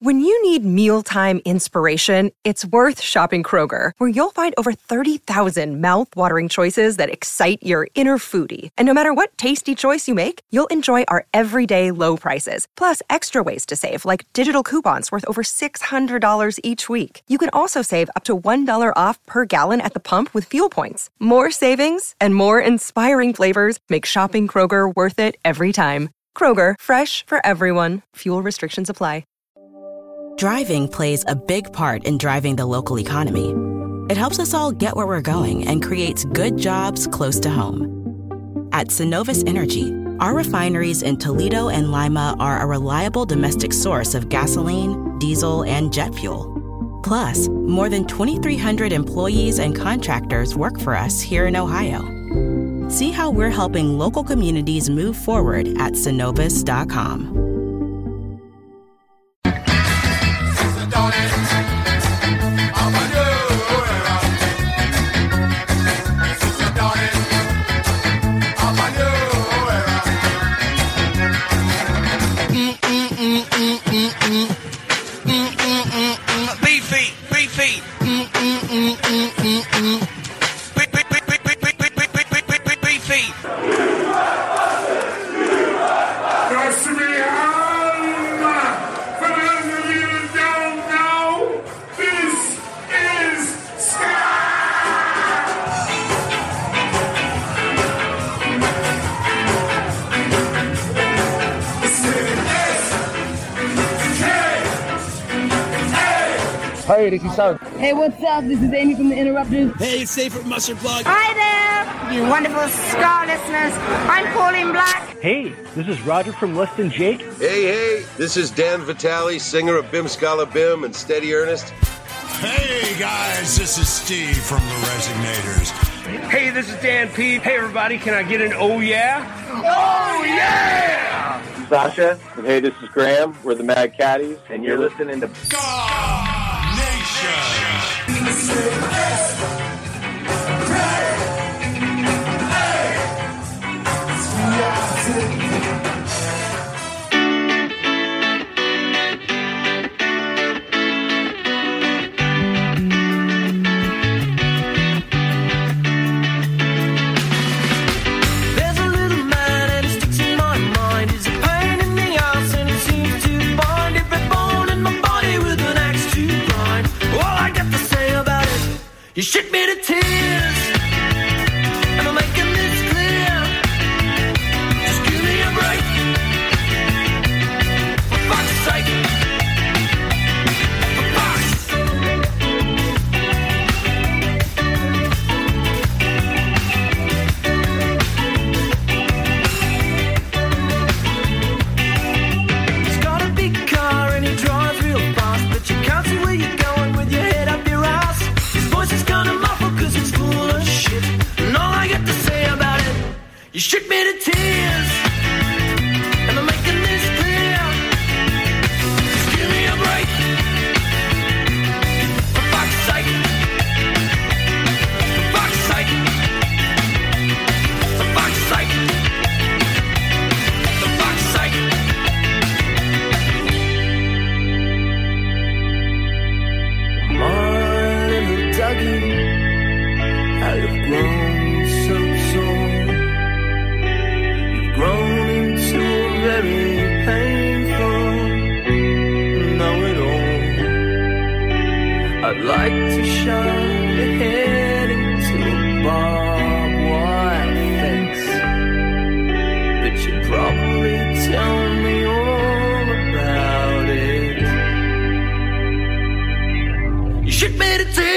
When you need mealtime inspiration, it's worth shopping Kroger, where you'll find over 30,000 mouth-watering choices that excite your inner foodie. And no matter what tasty choice you make, you'll enjoy our everyday low prices, plus extra ways to save, like digital coupons worth over $600 each week. You can also save up to $1 off per gallon at the pump with fuel points. More savings and more inspiring flavors make shopping Kroger worth it every time. Kroger, fresh for everyone. Fuel restrictions apply. Driving plays a big part in driving the local economy. It helps us all get where we're going and creates good jobs close to home. At Synovus Energy, our refineries in Toledo and Lima are a reliable domestic source of gasoline, diesel, and jet fuel. Plus, more than 2,300 employees and contractors work for us here in Ohio. See how we're helping local communities move forward at Synovus.com. Hey, this is Sam. Hey, what's up? This is Amy from The Interrupters. Hey, it's Safe from Mustard Plug. Hi there, you wonderful Scar listeners. I'm Pauline Black. Hey, this is Roger from Less Than Jake. Hey, this is Dan Vitale, singer of Bim Scala Bim and Steady Ernest. Hey, guys, this is Steve from The Resignators. Hey, this is Dan P. Hey, everybody, can I get an oh yeah? Oh yeah! Sasha, and hey, this is Graham. We're the Mad Caddies, and you're listening to God Nation. You shook me to tears. Am I making this clear? Just give me a break. For fuck's sake. For He's got a big car and he drives real fast, but you can't see where you're going with your head up your ass. It's gonna muffle cause it's full of shit. And all I got to say about it, you shook me to tears. Am I making this clear? Just give me a break. For fuck's sake. For fuck's sake. For fuck's sake. For fuck's sake. Dougie, I've grown so sore. You've grown into a very painful know-it-all. I'd like to shove your head into a barbed wire fence, but you'd probably tell me all about it. You shook me to tears.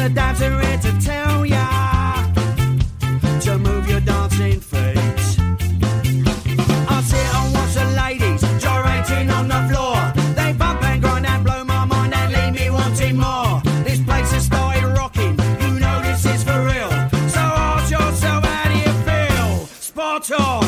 The dancer here to tell ya to move your dancing feet. I sit and watch the ladies gyrating on the floor. They bump and grind and blow my mind and leave me wanting more. This place has started rocking, you know this is for real. So ask yourself, how do you feel? Spot on.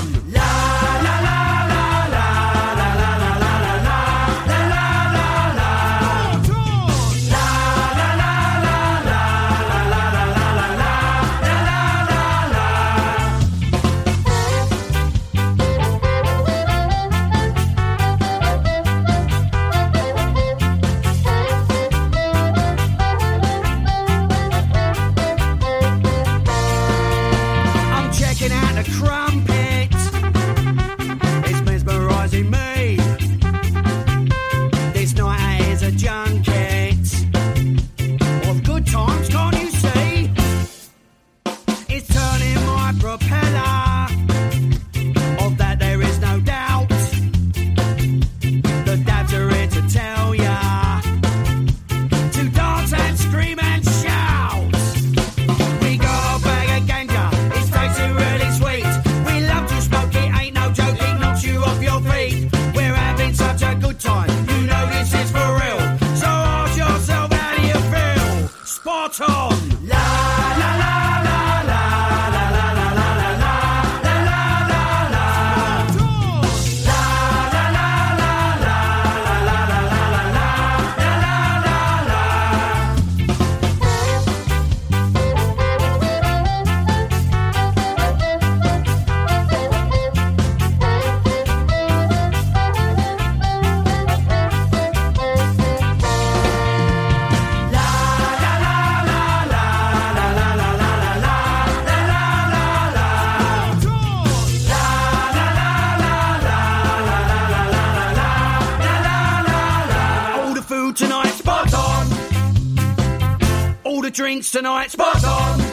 Drinks tonight, spot on.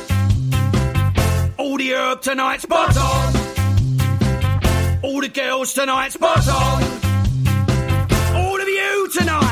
All the herb tonight, spot on. All the girls tonight, spot on. All of you tonight.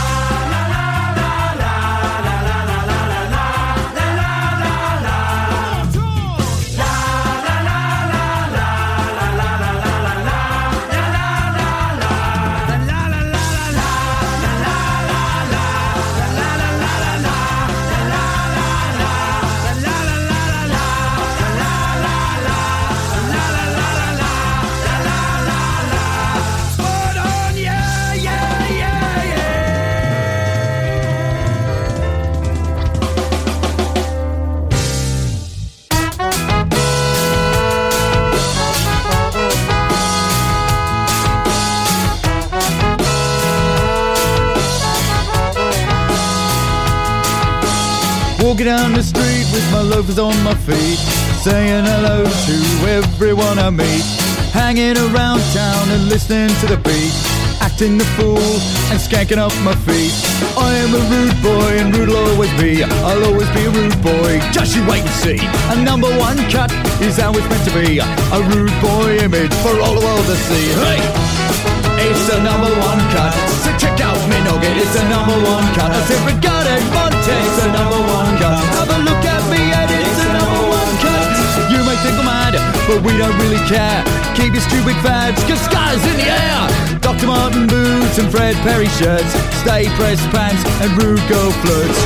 Walking down the street with my loafers on my feet, saying hello to everyone I meet. Hanging around town and listening to the beat, acting the fool and skanking up my feet. I am a rude boy and rude will always be. I'll always be a rude boy, just you wait and see. A number one cut is how it's meant to be. A rude boy image for all the world to see. Hey! It's a number one cut, so check out me nugget. It's a number one cut. I said regarding Monte, it's a number one cut. Have a look at me and it's a number one cut. You may think I'm mad, but we don't really care. Keep your stupid fads, cause sky's in the air. Dr. Martin boots and Fred Perry shirts, stay pressed pants and rude girl flirts.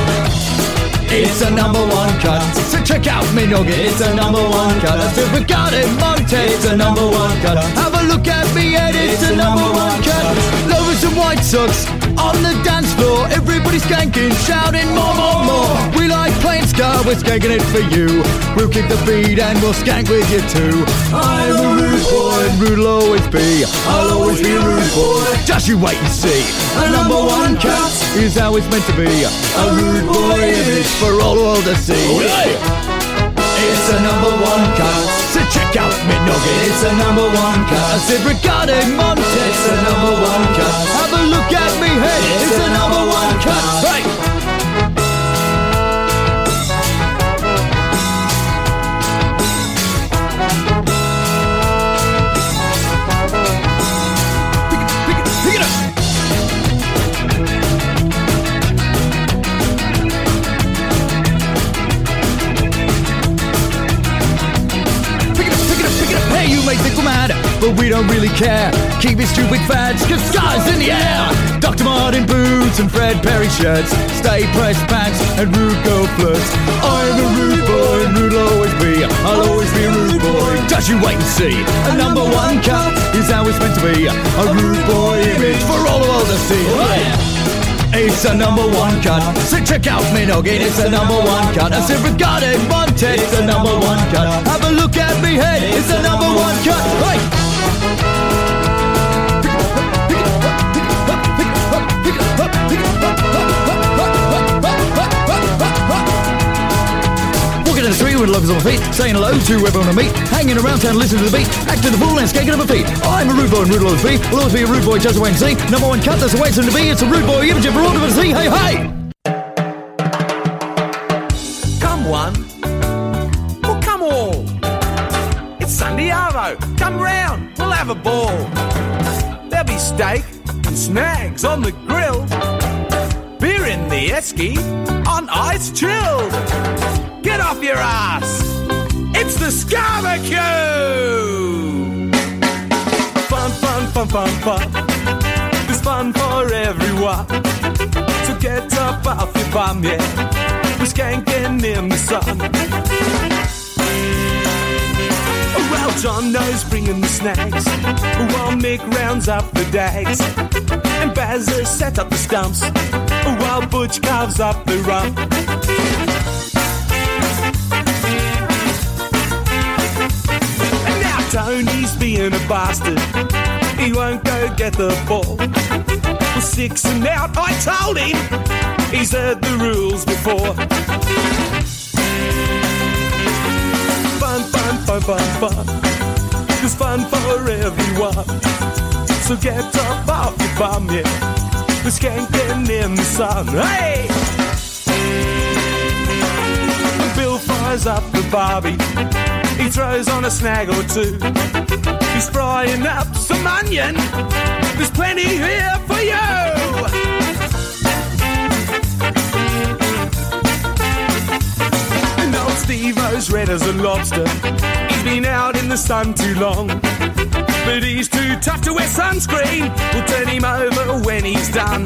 It's a number one cut, so check out me nugget. It's a number one cut. I said regarding Monte, it's a number one cut. Have a look at me and it's a number one cut. Lovers and White Sox on the dance floor, everybody's skanking, shouting more, more, more. We like playing ska, we're skanking it for you. We'll keep the beat and we'll skank with you too. I'm a rude boy and rude will always be. I'll always be a rude boy, just you wait and see. A number one cut is how it's meant to be. A rude boy image for all the world to see. It's a number one cut, so check out me nugget. It's a number one cut. I said regarding Monte, it's a number one cut. Have a look at me head, it's a number one cut. Hey! but we don't really care. Keep it stupid fads, cause sky's in the air. Dr. Martin boots and Fred Perry shirts, stay pressed pants and rude girl flirts. I'm a rude boy and rude will always be. I'll always be a rude boy, just you wait and see. A number one cut is how it's meant to be. A rude boy image for all the world to see. It's a number one cut, so check out me noggin, it's a number one cut. I said regarding Montet, it's a number one cut. Have a look at me head, it's a number one cut. Hey! Walking in the street with lovers on my feet, saying hello to everyone I meet, hanging around town listening to the beat, acting the fool and skanking up my feet. I'm a rude boy and rude will always be. Will always be a rude boy, just wait and see. Number one cut, that's the way it's going to be. It's a rude boy image for all of us to see. Hey, hey! Come one, well come all. It's Sunday Arvo, come round, we'll have a ball. There'll be steak and snags on the grill, beer in the esky, on ice chilled. Get off your ass, it's the Skarbecue! Fun, fun, fun, fun, fun, there's fun for everyone. So get up off your bum, yeah, we're skanking in the sun. Well, John knows bringing the snacks, while Mick rounds up the dags, and Bazza set up the stumps, while Butch carves up the rump. And now Tony's being a bastard, he won't go get the ball. Well, 6 and out, I told him, he's heard the rules before. Fun, fun, fun, fun, fun, there's fun for everyone. So get up off your bum, yeah, we're skanking in the sun. Hey! Bill fires up the barbie, he throws on a snag or two, he's frying up some onion, there's plenty here for you. And old Steve-O's red as a lobster, he's been out in the sun too long, but he's too tough to wear sunscreen, we'll turn him over when he's done.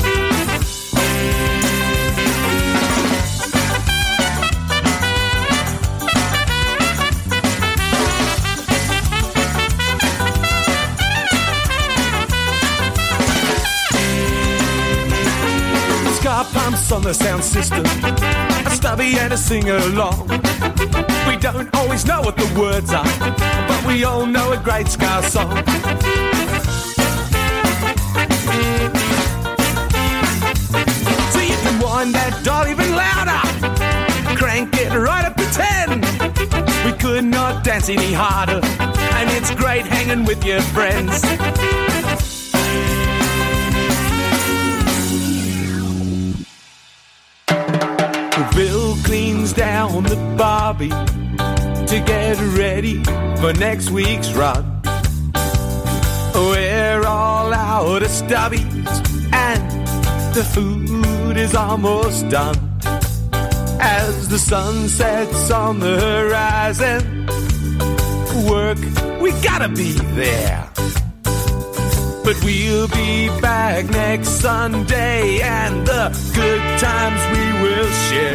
Scar pumps on the sound system, a stubby and a sing-along. We don't always know what the words are, but we all know a great Scar song. So you can wind that dial even louder, crank it right up to 10. We could not dance any harder, and it's great hanging with your friends. Bill cleans down the barbie to get ready for next week's run. We're all out of stubbies and the food is almost done. As the sun sets on the horizon, work, we gotta be there. But we'll be back next Sunday, and the good times we will share.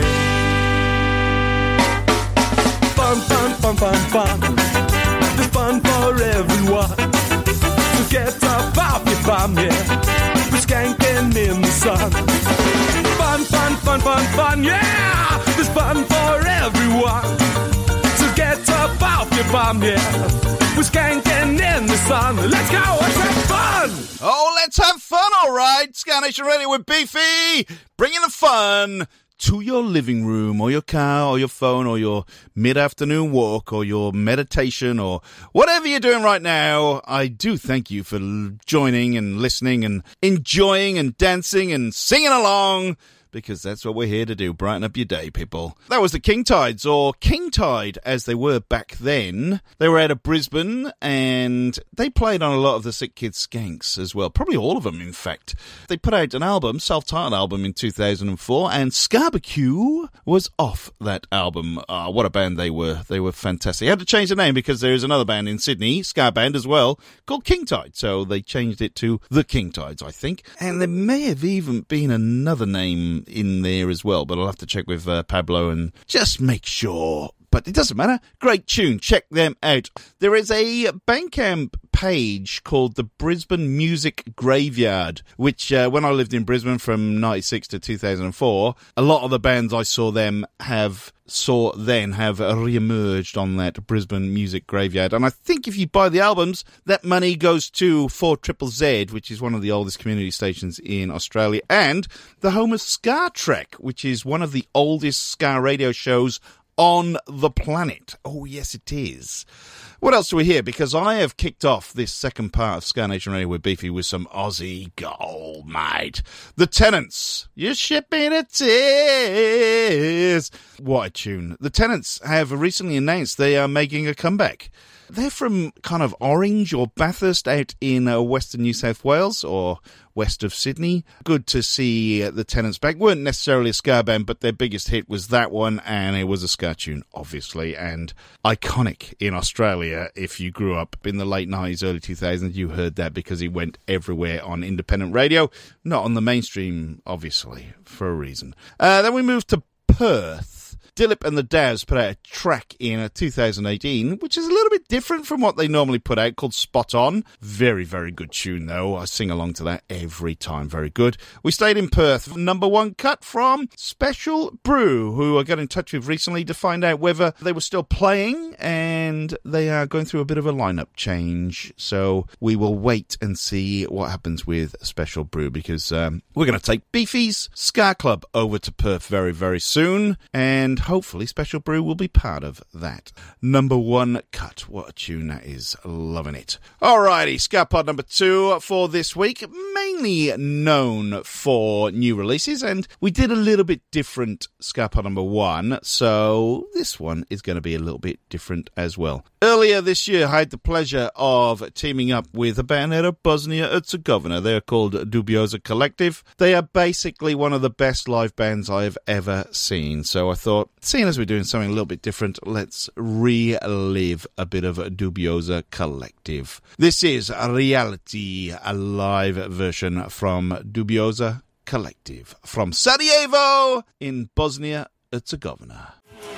Fun, fun, fun, fun, fun, there's fun for everyone. So get up off your bum, yeah, we're skanking in the sun. Fun, fun, fun, fun, fun, yeah, there's fun for everyone. So get up off your bum, yeah, we're skanking in the sun. Let's go, let's have fun! Oh, let's have fun, all right. Ska Nation Radio with Beefy, bringing the fun to your living room or your car or your phone or your mid-afternoon walk or your meditation or whatever you're doing right now. I do thank you for joining and listening and enjoying and dancing and singing along, because that's what we're here to do, brighten up your day, people. That was the King Tides, or King Tide as they were back then. They were out of Brisbane, and they played on a lot of the Sick Kids Skanks as well, probably all of them, in fact. They put out an album, self-titled album, in 2004, and Scarbecue was off that album. What a band they were. They were fantastic. They had to change the name because there is another band in Sydney, ska band as well, called King Tide, so they changed it to the King Tides, I think. And there may have even been another name in there as well, but I'll have to check with Pablo and just make sure. But it doesn't matter. Great tune. Check them out. There is a Bandcamp page called the Brisbane Music Graveyard, which when I lived in Brisbane from 96 to 2004, a lot of the bands I saw then have re-emerged on that Brisbane Music Graveyard. And I think if you buy the albums, that money goes to 4ZZZ, which is one of the oldest community stations in Australia, and the home of Ska Trek, which is one of the oldest ska radio shows on the planet. Oh, yes, it is. What else do we hear? Because I have kicked off this second part of Ska Nation Radio with Beefy with some Aussie gold, mate. The Tenants. You're shipping a tears. What a tune. The Tenants have recently announced they are making a comeback. They're from kind of Orange or Bathurst out in western New South Wales or west of Sydney. Good to see the Tenants back. Weren't necessarily a ska band, but their biggest hit was that one, and it was a ska tune, obviously, and iconic in Australia. If you grew up in the late 90s, early 2000s, you heard that because he went everywhere on independent radio, not on the mainstream, obviously, for a reason. Then we moved to Perth. Dillip and the Davs put out a track in 2018, which is a little bit different from what they normally put out, called Spot On. Very, very good tune, though. I sing along to that every time. Very good. We stayed in Perth. Number one cut from Special Brew, who I got in touch with recently to find out whether they were still playing, and they are going through a bit of a lineup change. So we will wait and see what happens with Special Brew, because we're going to take Beefy's Ska Club over to Perth very, very soon, and hopefully Special Brew will be part of that. Number one cut. What a tune that is. Loving it. Alrighty, Ska Pod number 2 for this week. Mainly known for new releases, and we did a little bit different Ska Pod number 1, so this one is going to be a little bit different as well. Earlier this year, I had the pleasure of teaming up with a band out of Bosnia-Herzegovina. They're called Dubioza Collective. They are basically one of the best live bands I've ever seen, so I thought, seeing as we're doing something a little bit different, let's relive a bit of Dubioza Collective. This is Reality, a live version from Dubioza Collective from Sarajevo in Bosnia-Herzegovina.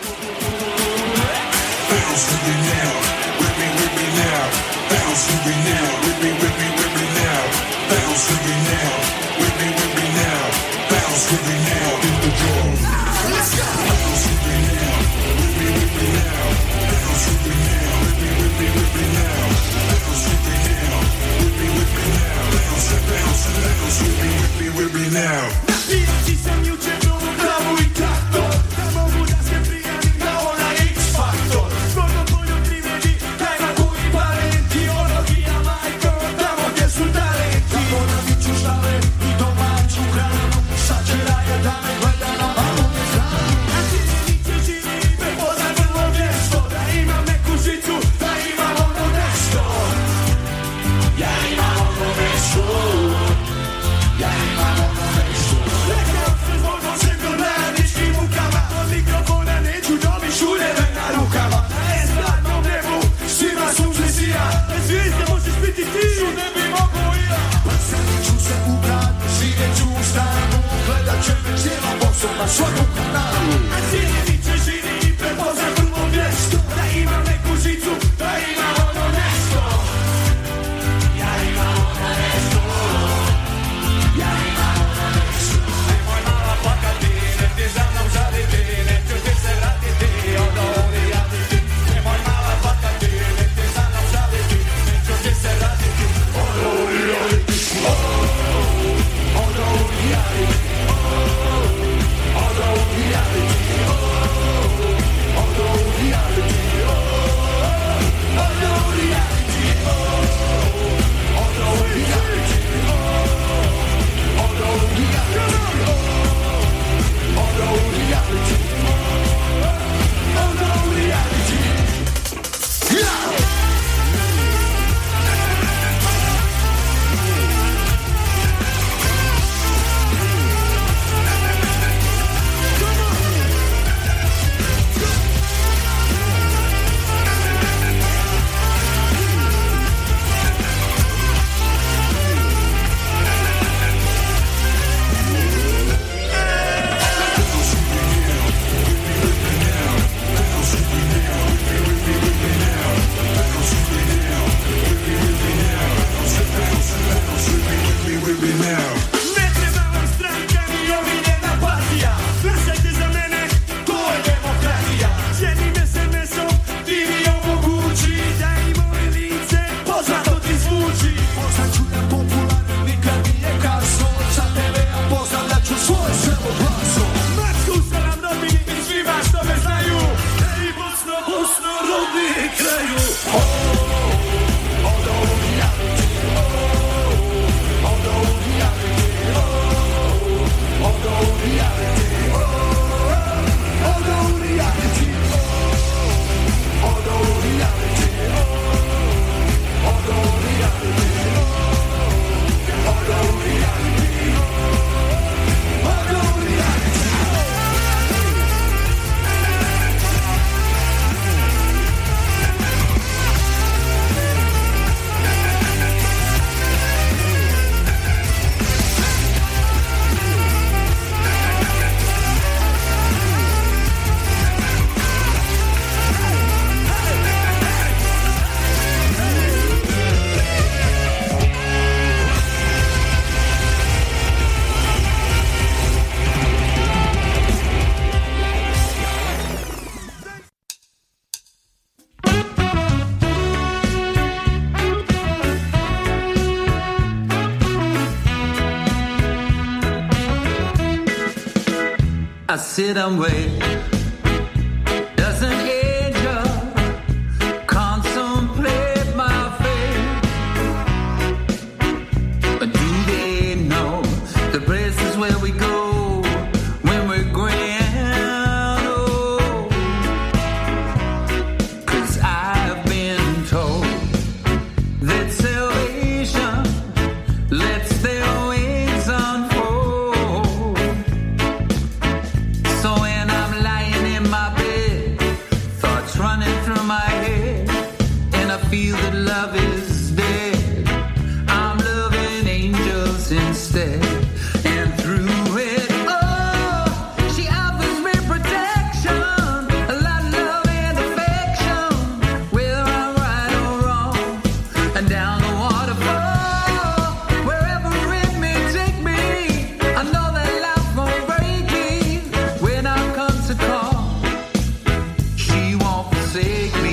Bounce with me now, with me now. Bounce with me now, with me now. Bounce with me now, with me now. Bounce with me now, in the drum. Let's go. Bounce with me now, with me now. Bounce with me now, with me now. Bounce with me now, with me now. Bounce with me now. Napijci sam jučer novu glavu I tako, da mogu da se prijavim na onaj X-Faktor. Zgodno poljoprivredi, tajna koji parenti, ologija majko, tamo gdje su talenti. Tamo na viću štale I domaću hranu, sad će raja da me gleda na malome stranu. A činjenice čini me poznaj vrlo vješto, da imam neku žicu, da imam ono nešto. Ja imam ono nešto. Ja imam ono nešto. Rekao se zvodno zemlju na radničkim mukama, od mikrofona neću dobit šuljeve na rukama. Na estradnom nebu svima sunce sija, bez zvijezde možeš biti ti, što ne bi mogo I ja. Prsanit ću se u grad, živjet ću u stanu, gledat će me cijelom boxom na svakom kanalu. A činjenice čini I prepoznaj vrlo vješto, da imam neku žicu, da imam ono nešto. Ja imam ono nešto. Ja imam ono nešto. Nemoj mala plakati, ne ti za mnom žaliti, neću ti se vratiti, od ovdje javiti. Nemoj mala plakati, ne ti za mnom žaliti, neću ti se vratiti, od ovdje javiti. Od ovdje javiti. Od ovdje sit and wait. Does an angel contemplate my fate? But do they know the places where we go when we're grand old? 'Cause I've been told that salvation lets their wings unfold. So when I'm lying in my bed, thoughts running through my head, and I feel that love is dead, I'm loving angels instead. And through it all, she offers me protection, a lot of love and affection, whether I'm right or wrong. And down the waterfall, wherever it may take me, I know that life won't break me. When I come to call, she won't forsake me.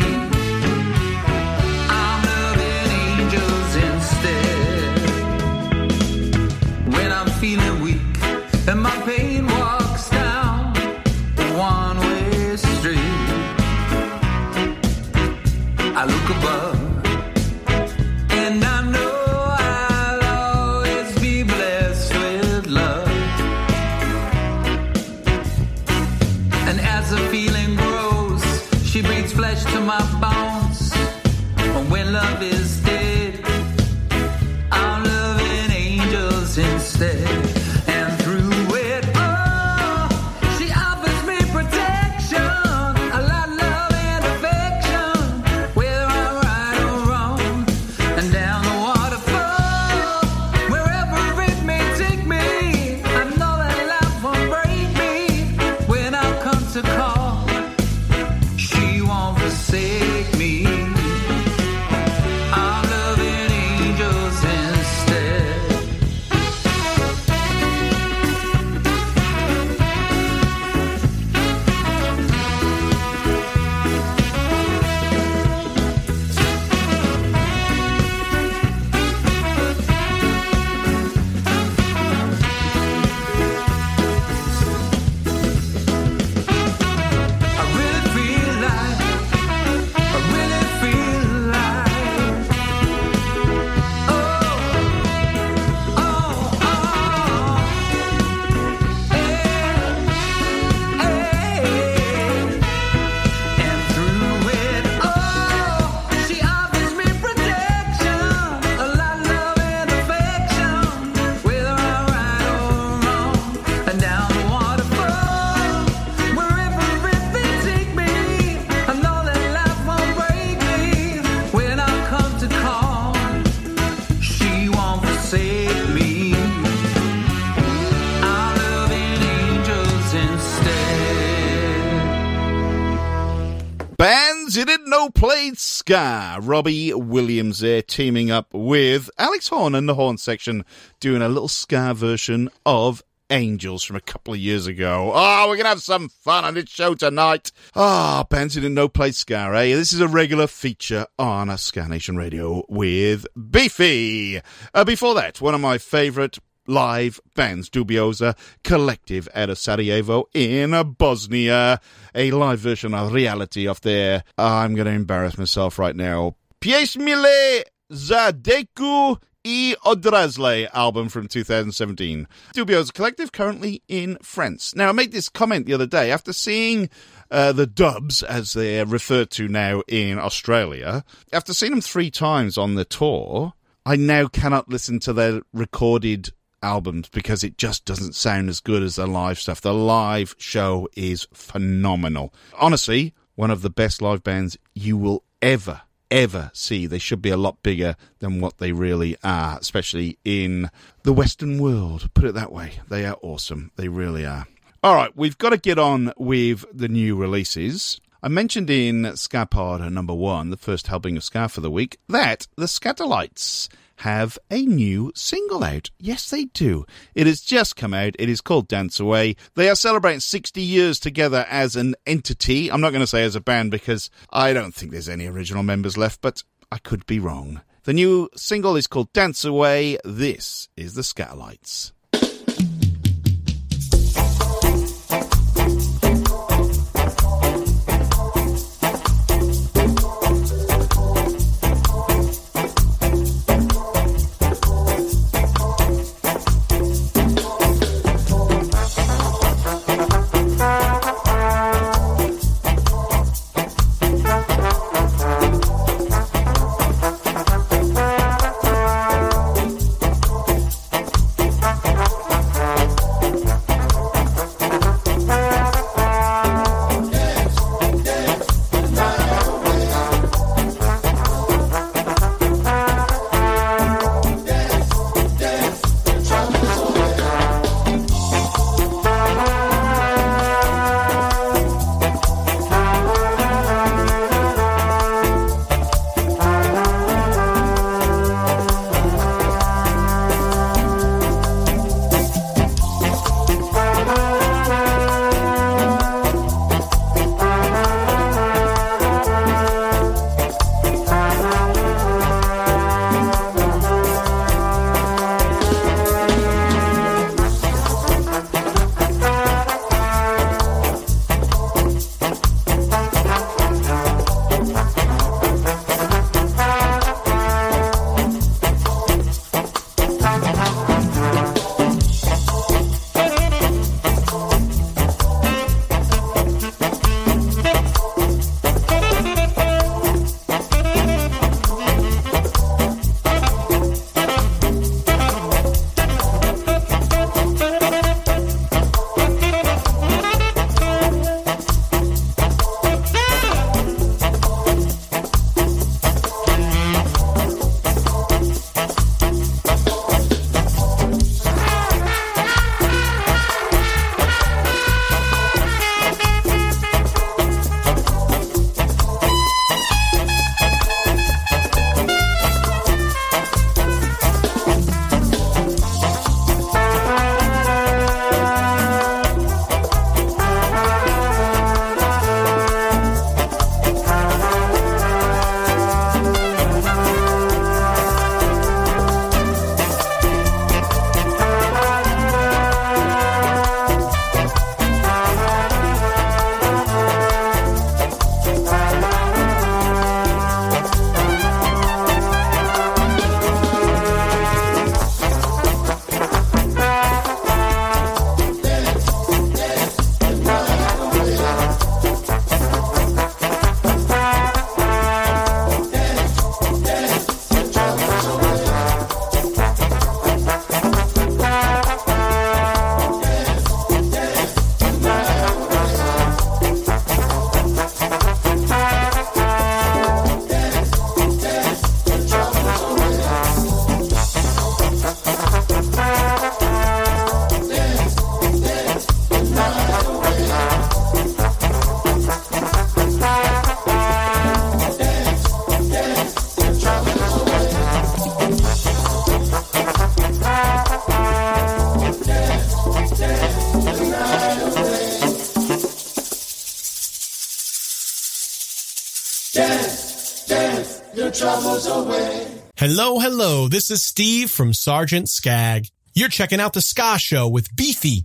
I'm loving angels instead. When I'm feeling weak and my pain walks down a one-way street, I look above and I know I'll always be blessed with love. And as the feeling grows, she breathes flesh to my bones. But when love is dead, I'm loving angels instead. And through it all, she offers me protection, a lot of love and affection, whether I'm right or wrong. And down the waterfall, wherever it may take me, I know that life won't break me. When I come to call, she won't forsake me. I'm loving angels instead. I really feel like, oh, and through it all, she offers me protection, a lot of love and affection, whether I'm right or wrong. And down the waterfall, wherever it may take me, I know that life won't break me. When I come to call, she won't forsake me. I'm loving angels instead. Bands you didn't know played ska. Robbie Williams there teaming up with Alex Horn in the horn section, doing a little ska version of Angels from a couple of years ago. Oh, we're going to have some fun on this show tonight. Bands you didn't know played ska, eh? This is a regular feature on a Ska Nation Radio with Beefy. Before that, one of my favourite live bands, Dubiosa Collective out of Sarajevo in Bosnia. A live version of Reality off their, I'm going to embarrass myself right now, Pjesmile za Deku I Odrazle album from 2017. Dubiosa Collective currently in France. Now, I made this comment the other day after seeing the Dubs, as they're referred to now in Australia. After seeing them 3 times on the tour, I now cannot listen to their recorded albums because it just doesn't sound as good as the live stuff. The live show is phenomenal. Honestly, one of the best live bands you will ever see. They should be a lot bigger than what they really are, especially in the Western world. Put it that way. They are awesome. They really are. All right, we've got to get on with the new releases. I mentioned in Skapod number 1, the first helping of ska for the week, that the Skatalites have a new single out. Yes, they do. It has just come out. It is called Dance Away. They are celebrating 60 years together as an entity. I'm not going to say as a band because I don't think there's any original members left, but I could be wrong. The new single is called Dance Away. This is the Skatalites. your troubles away. Hello. This is Steve from Sergeant Skag. You're checking out the Ska Show with Beefy.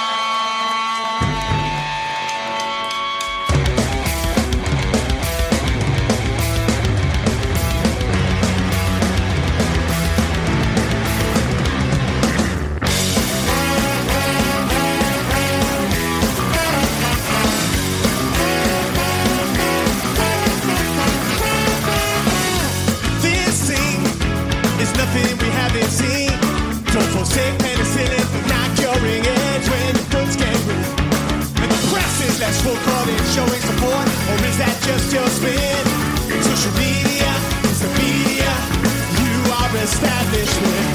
Nothing we haven't seen. Don't forsake penicillin for not curing it when your foot's gangrene. And the press is less full credit showing support, or is that just your spin? Social media is the media. You are establishment.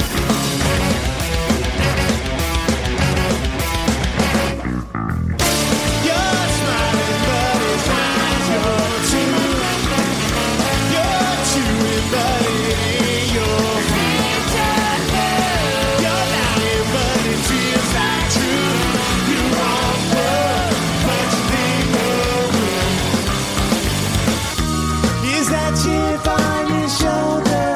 You're smiling, but it's not your tune. You're chewing, but it ain't your. Chip on your shoulder,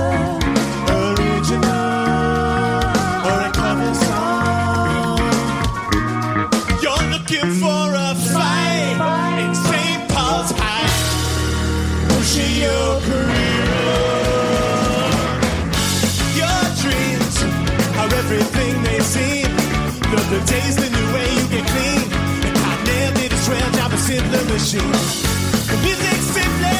original or a cover song. You're looking for a fight in St. Paul's High, pushing your career on. Your dreams are everything they seem. The day's the new way you get clean. And I nailed it, a swell job, a simpler machine. The music's simply.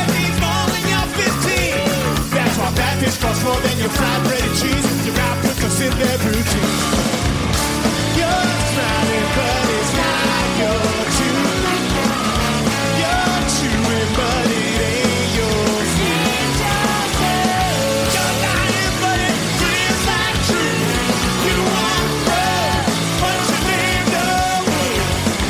That's why Baptist costs more than your fried bread and cheese. Your output comes in their routine. You're smiling, but it's not your tune. You're chewing, but it ain't your food. You're lying, but it feels like truth. You want bread, but you need the wood.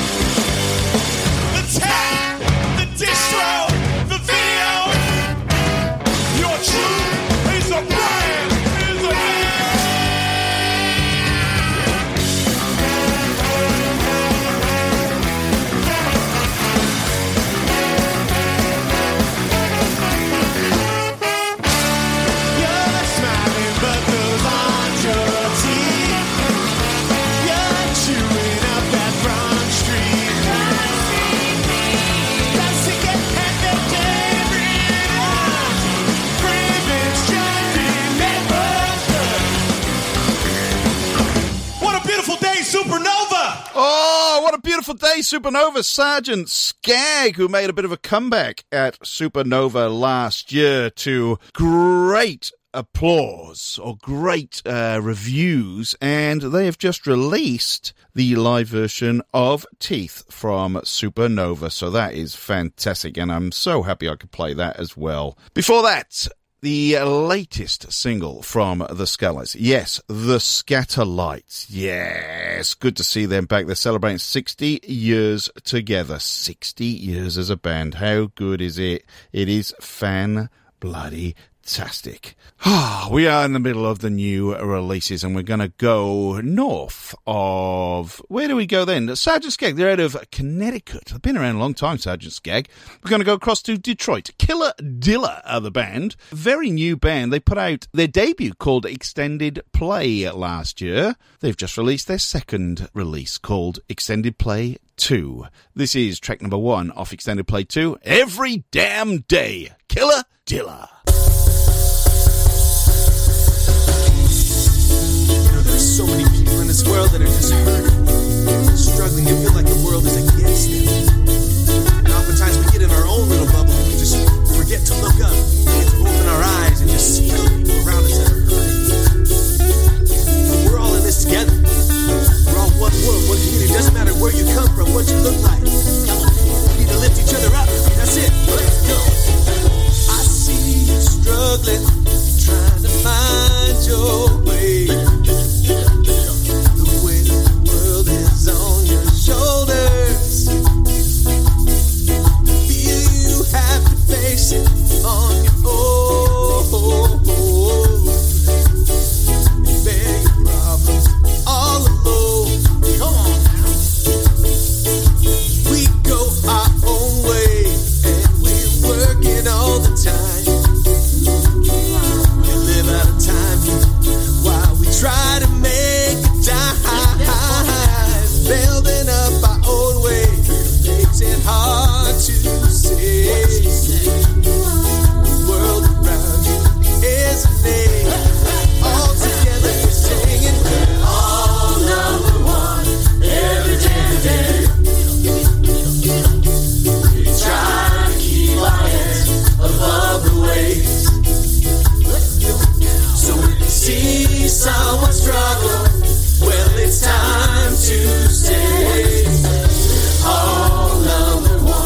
The tag, the distro, the video. Your truth is a brand, is a You're smiling, but those aren't your teeth. You're chewing up that front street. Plastic and What a beautiful day, Supernova! Oh, what a beautiful day, Supernova. Sergeant Skag, who made a bit of a comeback at Supernova last year to great applause or great reviews, and they have just released the live version of Teeth from Supernova, so that is fantastic, and I'm so happy I could play that as well. Before that, the latest single from the Scallies. Yes, the Scatterlights. Yes, good to see them back. They're celebrating 60 years together. 60 years as a band. How good is it? It is fan-bloody-tastic. We are in the middle of the new releases, and we're going to go north of... Where do we go then? Sergeant Skag, they're out of Connecticut. They've been around a long time, Sergeant Skag. We're going to go across to Detroit. Killer Dilla are the band. Very new band. They put out their debut called Extended Play last year. They've just released their second release called Extended Play 2. This is track number 1 off Extended Play 2, Every Damn Day. Killer Dilla. There's so many people in this world that are just hurting, struggling. They feel like the world is against them. And oftentimes we get in our own little bubble and we just forget to look up, forget to open our eyes and just see other people around us that are hurting. But we're all in this together. We're all one world, one community. It doesn't matter where you come from, what you look like. We need to lift each other up. That's it. Let's go. I see you struggling, trying to find your way. The weight of the world is on your shoulders. hard to say. The world around you is a name. All together we're singing. We're all number one every damn day. We try to keep our heads above the waves. So when you see someone struggle, well, it's time to stay. All number one.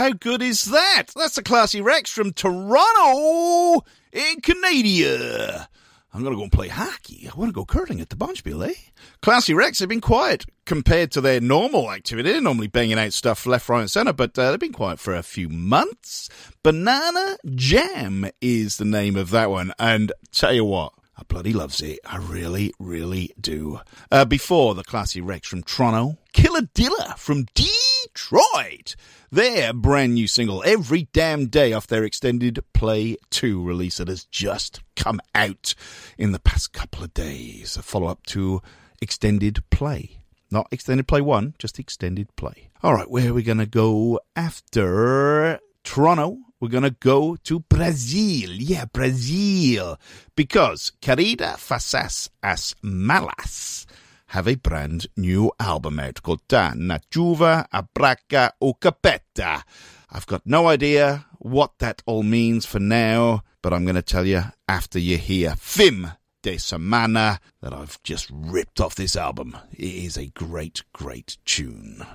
How good is that? That's the Classy Rex from Toronto in Canada. I'm going to go and play hockey. I want to go curling at the Bonspiel, eh? Classy Rex have been quiet compared to their normal activity. They're normally banging out stuff left, right and centre, but they've been quiet for a few months. Banana Jam is the name of that one. And tell you what, I bloody loves it. I really, really do. Before the Classy Rex from Toronto, Killadilla from Detroit. Their brand new single, Every Damn Day, off their Extended Play 2 release that has just come out in the past couple of days. A follow-up to Extended Play. Not Extended Play 1, just Extended Play. All right, where are we going to go after Toronto? We're going to go to Brazil. Yeah, Brazil. Because Querida Faças as Malas have a brand new album out called Na Chuva, a Braca, o Capeta. I've got no idea what that all means for now, but I'm going to tell you after you hear Fim de Semana that I've just ripped off this album. It is a great, great tune.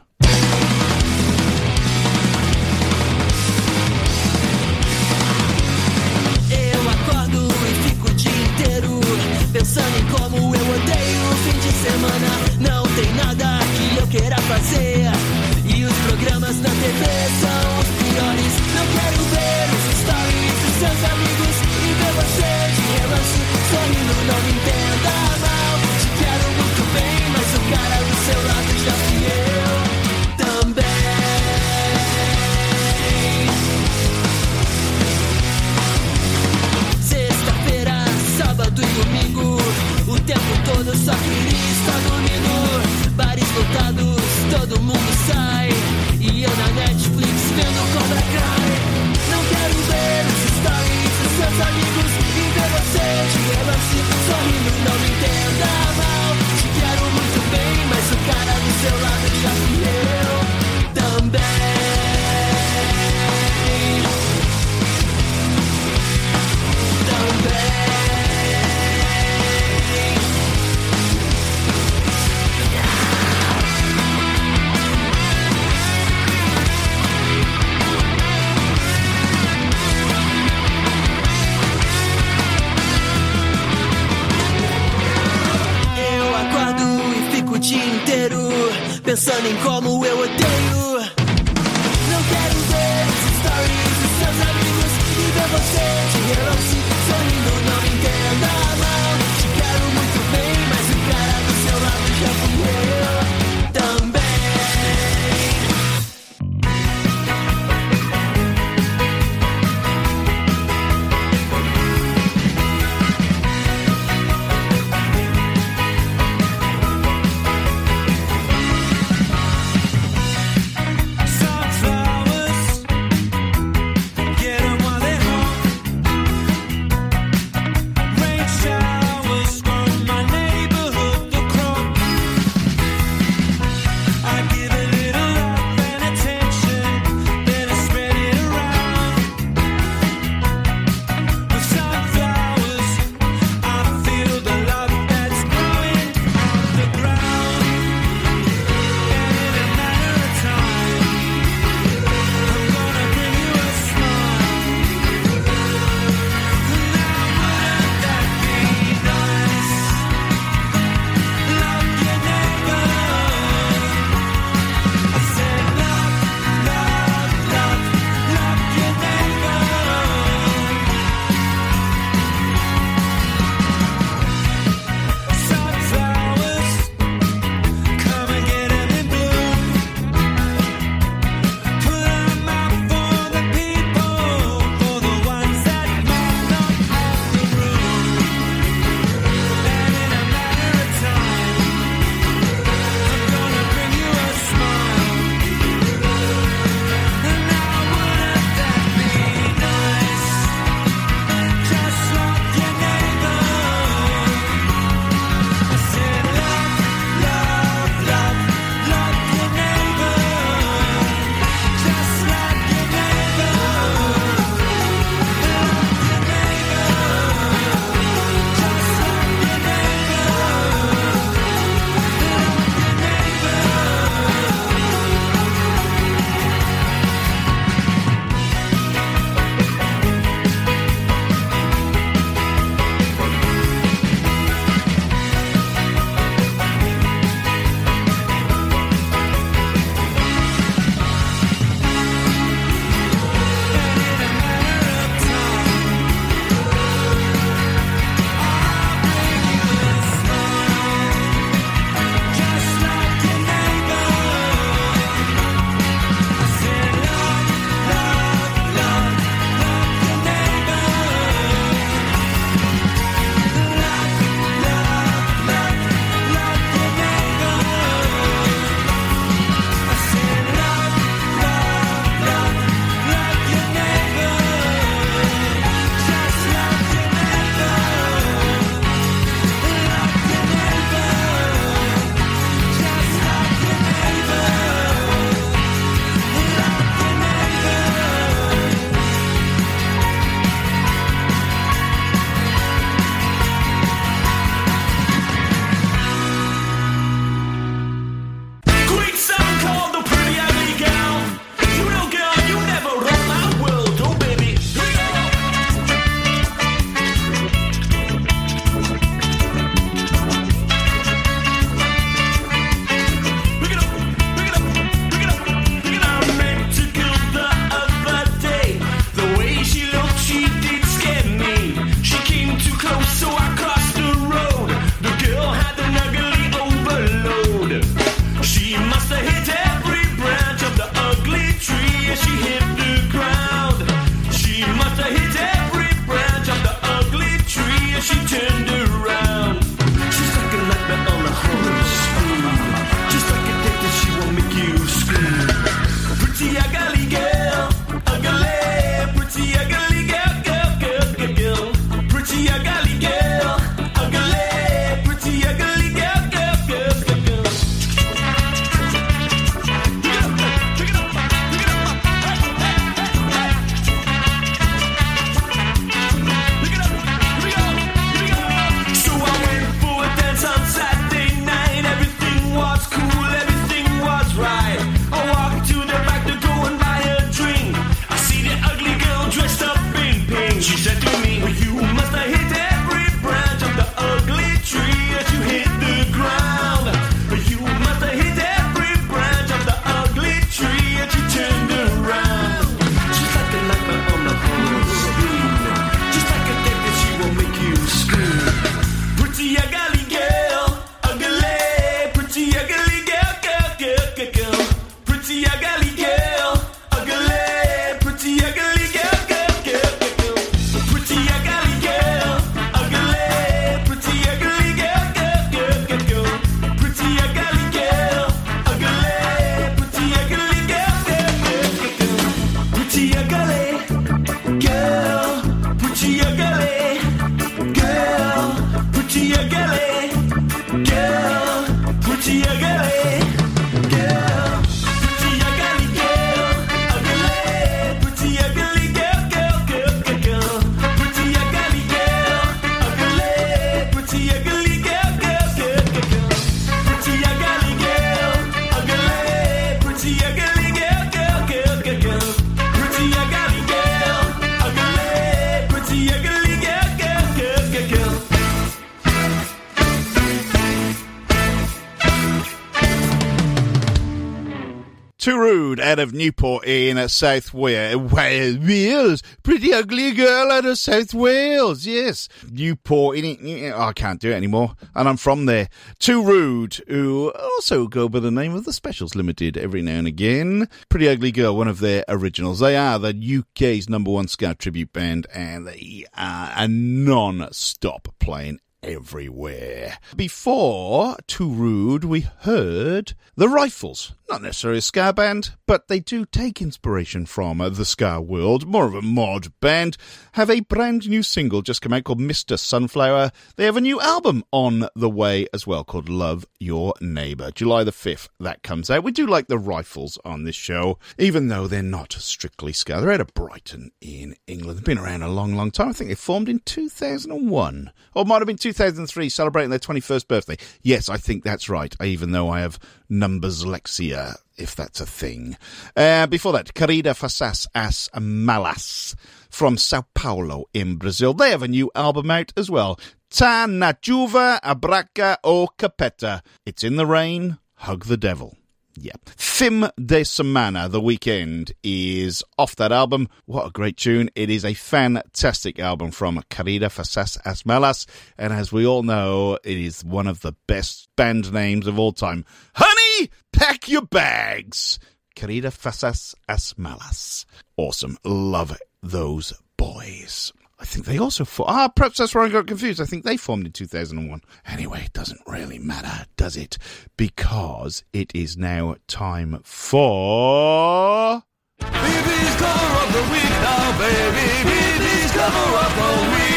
Eu acordo e fico o dia inteiro pensando em como eu odeio o fim de semana. Não tem nada que eu queira fazer e os programas na TV são os piores. Não quero ver os stories dos seus amigos e ver você de relance sorrindo. Não me entenda mal, te quero muito bem, mas o cara do seu lado já fui eu também. Sábado e domingo, o tempo todo só queria estar dormindo. Bares lotados, todo mundo sai e eu na Netflix vendo Cobra Kai. Não quero ver os stories dos seus amigos e ver você de relance sorrindo. Não me entenda mal, te quero muito bem, mas o cara do seu lado já fui eu também. Pensando em como eu odeio. Não quero ver os stories dos seus amigos e ver você de relance sorrindo. Não me entenda mal, te quero muito bem, mas o cara do seu lado já fui eu também. Too Rude out of Newport in South Wales. Pretty Ugly Girl out of South Wales. Yes. Newport. I can't do it anymore. And I'm from there. Too Rude, who also go by the name of the Specials Limited every now and again. Pretty Ugly Girl, one of their originals. They are the UK's #1 ska tribute band, and they are a non-stop playing everywhere. Before Too Rude, we heard The Rifles. Not necessarily a ska band, but they do take inspiration from the ska world. More of a mod band. Have a brand new single just come out called Mr. Sunflower. They have a new album on the way as well called Love Your Neighbour. July the 5th, that comes out. We do like The Rifles on this show, even though they're not strictly ska. They're out of Brighton in England. They've been around a long, long time. I think they formed in 2001. Or it might have been 2003, celebrating their 21st birthday. Yes, I think that's right, even though I have numbers lexia, if that's a thing. Before that, Querida Faças as Malas from Sao Paulo in Brazil. They have a new album out as well. Ta na chuva abraca o capeta. It's in the rain, hug the devil. Yeah. Fim de Semana, The Weekend, is off that album. What a great tune. It is a fantastic album from Querida Faças as Malas. And as we all know, it is one of the best band names of all time. Honey, pack your bags. Querida Faças as Malas. Awesome. Love those boys. I think they also formed... perhaps that's where I got confused. I think they formed in 2001. Anyway, it doesn't really matter, does it? Because it is now time for... BB's cover of the week now, baby. BB's cover of the week.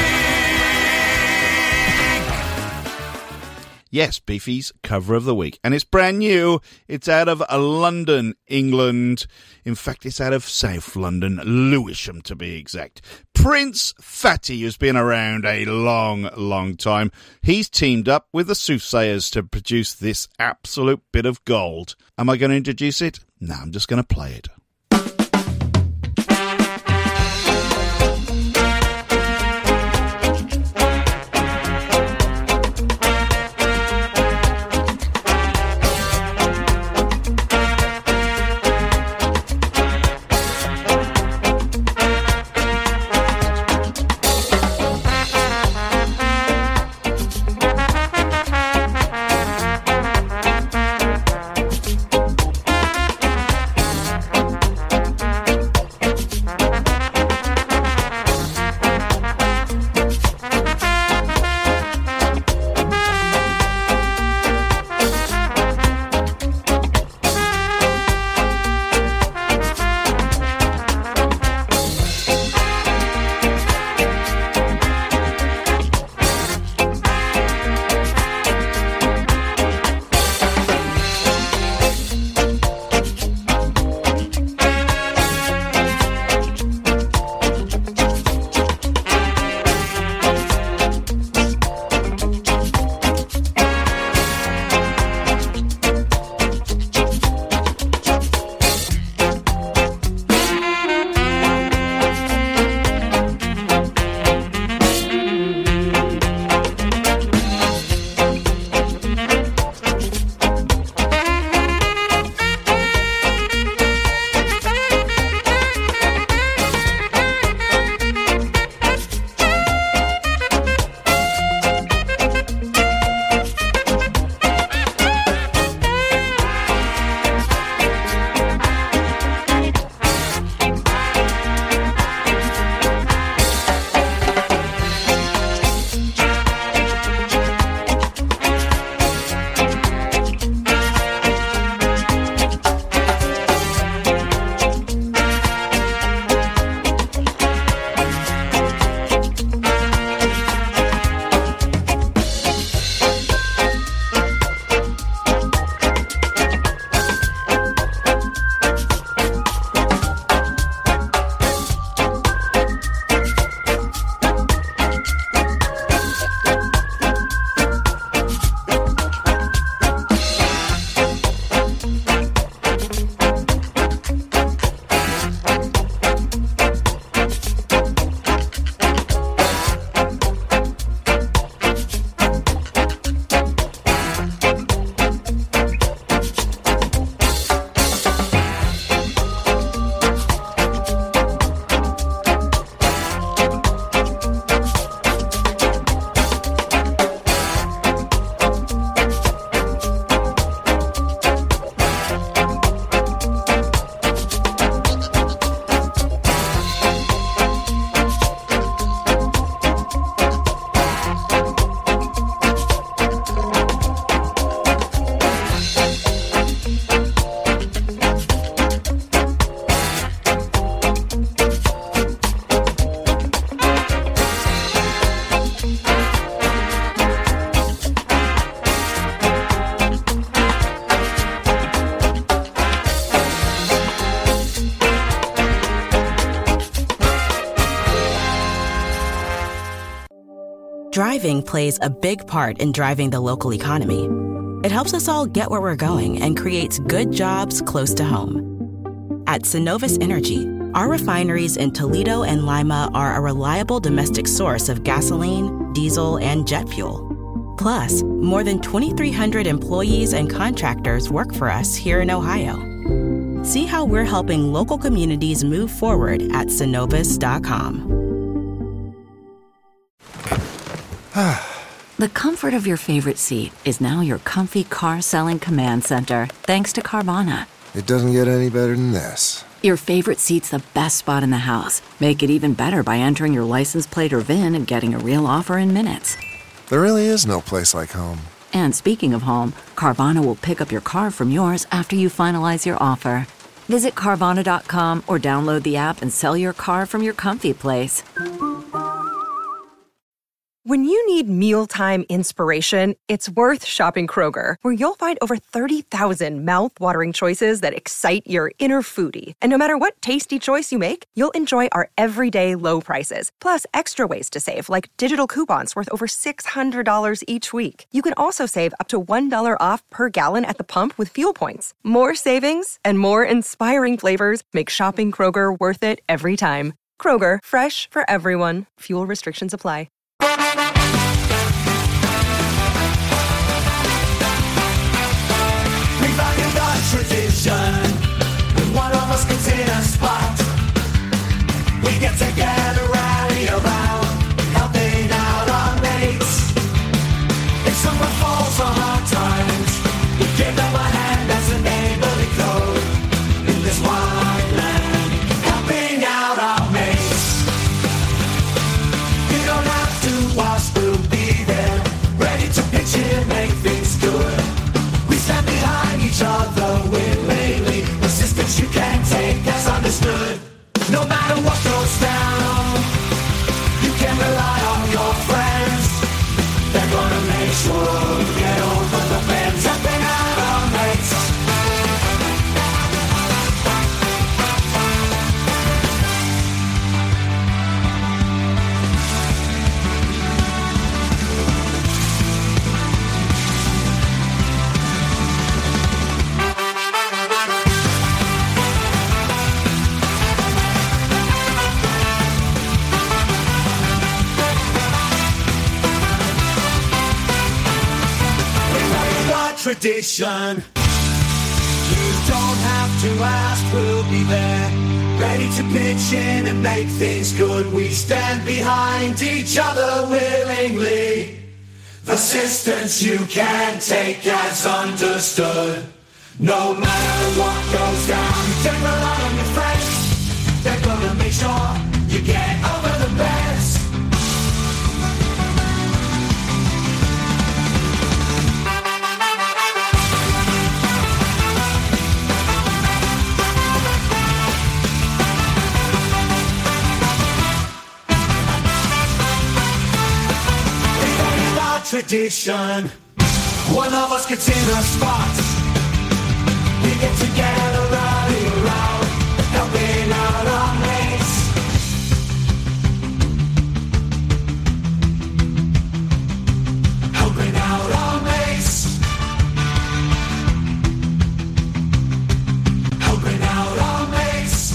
Yes, Beefy's cover of the week. And it's brand new. It's out of London, England. In fact, it's out of South London, Lewisham to be exact. Prince Fatty, who's been around a long, long time. He's teamed up with the Soothsayers to produce this absolute bit of gold. Am I going to introduce it? No, I'm just going to play it. Driving plays a big part in driving the local economy. It helps us all get where we're going and creates good jobs close to home. At Synovus Energy, our refineries in Toledo and Lima are a reliable domestic source of gasoline, diesel, and jet fuel. Plus, more than 2,300 employees and contractors work for us here in Ohio. See how we're helping local communities move forward at Synovus.com. The comfort of your favorite seat is now your comfy car selling command center, thanks to Carvana. It doesn't get any better than this. Your favorite seat's the best spot in the house. Make it even better by entering your license plate or VIN and getting a real offer in minutes. There really is no place like home. And speaking of home, Carvana will pick up your car from yours after you finalize your offer. Visit Carvana.com or download the app and sell your car from your comfy place. When you need mealtime inspiration, it's worth shopping Kroger, where you'll find over 30,000 mouth-watering choices that excite your inner foodie. And no matter what tasty choice you make, you'll enjoy our everyday low prices, plus extra ways to save, like digital coupons worth over $600 each week. You can also save up to $1 off per gallon at the pump with fuel points. More savings and more inspiring flavors make shopping Kroger worth it every time. Kroger, fresh for everyone. Fuel restrictions apply. Tradition, when one of us gets in a spot, we get together, rally around, helping out our mates. If someone falls on hard times, we give them a hand as a neighborly code. In this wide land, helping out our mates. You don't have to ask, we'll be there, ready to pitch in, make things good. We stand behind each other. You can't take, that's understood. No matter what goes down, you can rely on your friends. They're gonna make sure you get over the fence. Helping out our mates. Tradition. You don't have to ask, we'll be there, ready to pitch in and make things good. We stand behind each other willingly. Assistance you can take as understood. No matter what goes down, you can rely on your friends. They're gonna make sure you get over the best. Tradition. One of us gets in a spot. We get together, rally around, helping out our mates. Helping out our mates. Helping out our mates.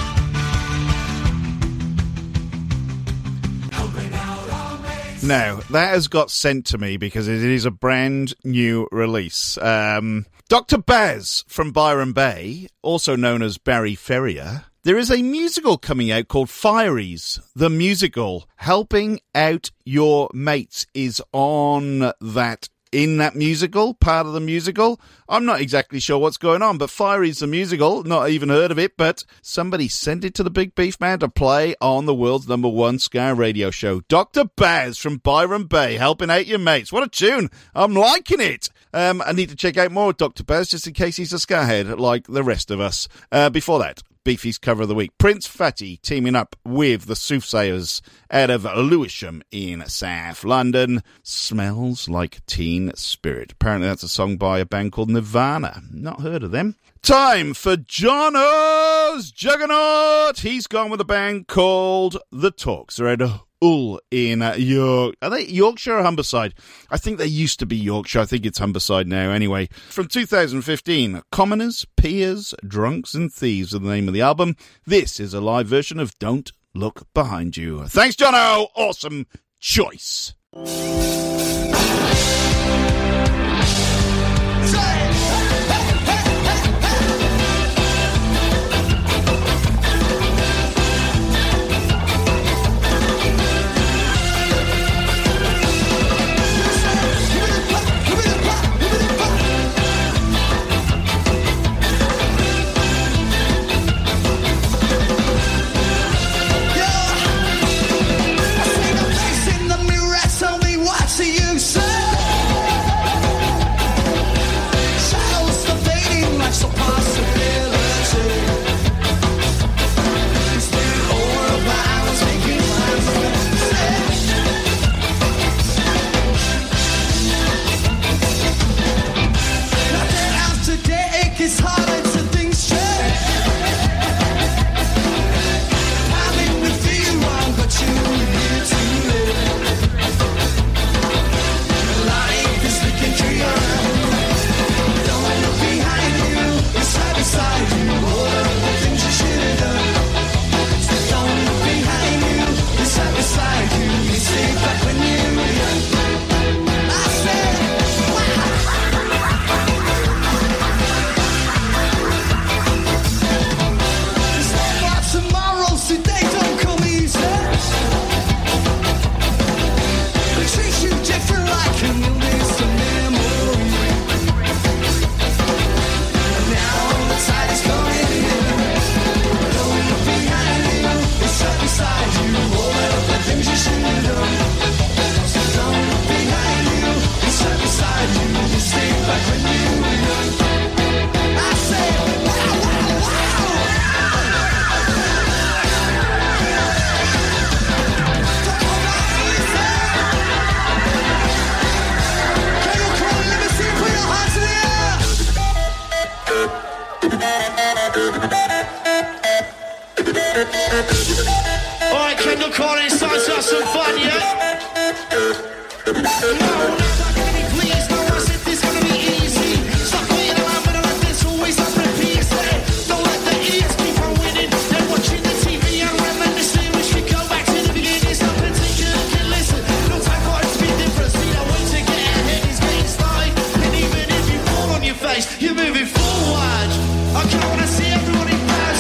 Helping out our mates. Now, that has got sent to me because it is a brand new release. Dr. Baz from Byron Bay, also known as Barry Ferrier, there is a musical coming out called Fireys, the musical. Helping Out Your Mates is on that. In that musical, part of the musical. I'm not exactly sure what's going on, but Fireys the musical, not even heard of it, but somebody sent it to the Big Beef Man to play on the world's #1 Ska radio show. Dr. Baz from Byron Bay, Helping Out Your Mates. What a tune. I'm liking it. I need to check out more of Dr. Baz just in case he's a ska head like the rest of us. Before that, Beefy's cover of the week. Prince Fatty teaming up with the Soothsayers out of Lewisham in South London. Smells Like Teen Spirit. Apparently that's a song by a band called Nirvana. Not heard of them. Time for Jono's Juggernaut. He's gone with a band called The Talks. They're out of Hull in York. Are they Yorkshire or Humberside? I think they used to be Yorkshire. I think it's Humberside now. Anyway, from 2015, Commoners, Peers, Drunks and Thieves are the name of the album. This is a live version of Don't Look Behind You. Thanks, Jono. Awesome choice. It's hard to think straight. I'm in with you wrong, but you're here too late. Life is looking through your eyes. Don't look behind you, it's right beside you. All of the things you should have done. So don't look behind you, it's right beside you. You stay back when you were young. I said, today don't come easy. They treat you different like an illness and memory. And now the tide is coming in. Don't look behind you, it's right beside you. All of the things you should have done. So don't look behind you, it's right beside you. You stay back when you were young. I say, wow, wow, wow. Alright, Kendall Corner, it's time to have some fun, yeah? No, not gonna be pleased, no, I said this gonna be easy. Stop playing around with it like this, always up in peace. Don't let the ears keep on winning. They're watching the TV and reminiscing. We should go back to the beginning, stop and take a look and listen. No time for it to be different, see that way to get ahead is getting started. And even if you fall on your face, you're moving forward. I can't wanna see everybody pass.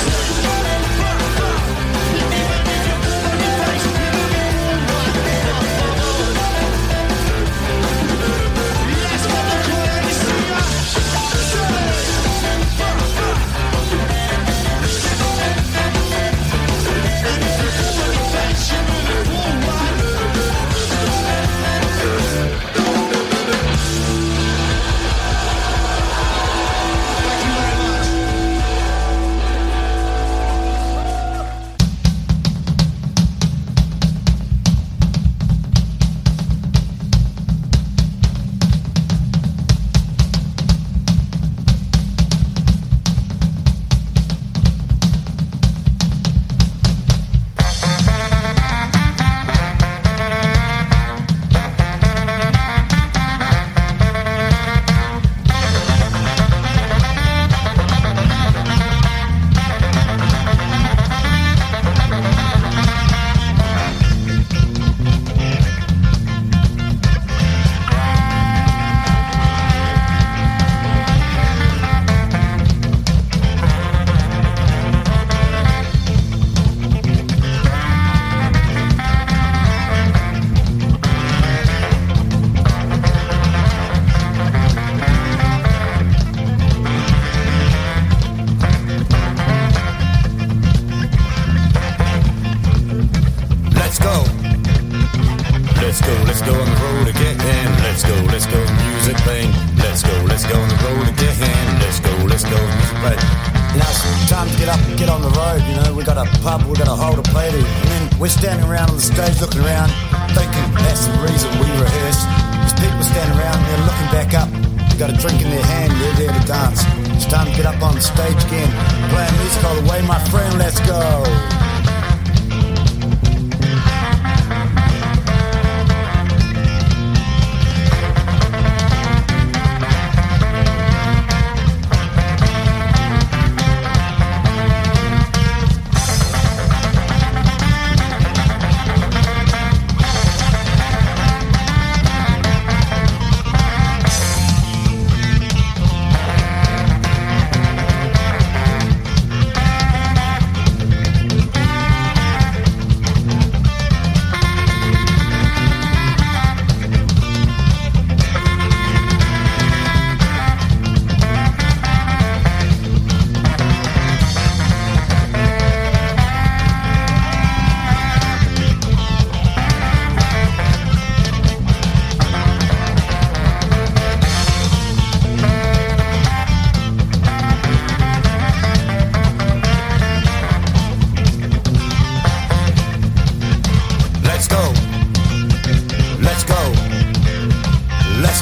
We're standing around on the stage looking around, thinking that's the reason we rehearse. There's people standing around, they're looking back up, they've got a drink in their hand, they're there to dance. It's time to get up on the stage again, playing music all the way, my friend, let's go.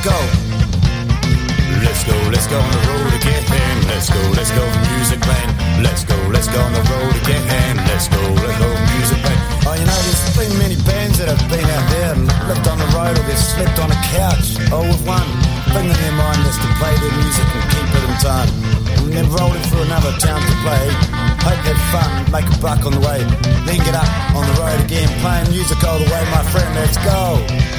go. Let's go on the road again. Let's go, music playing. Let's go on the road again. Let's go, music playing. Oh, you know, there's been many bands that have been out there and lived on the road or they've slept on a couch. Oh, with one thing in their mind is to play their music and keep it in time. And then rolling through another town to play. Hope have fun, make a buck on the way. Then get up on the road again, playing music all the way, my friend. Let's go.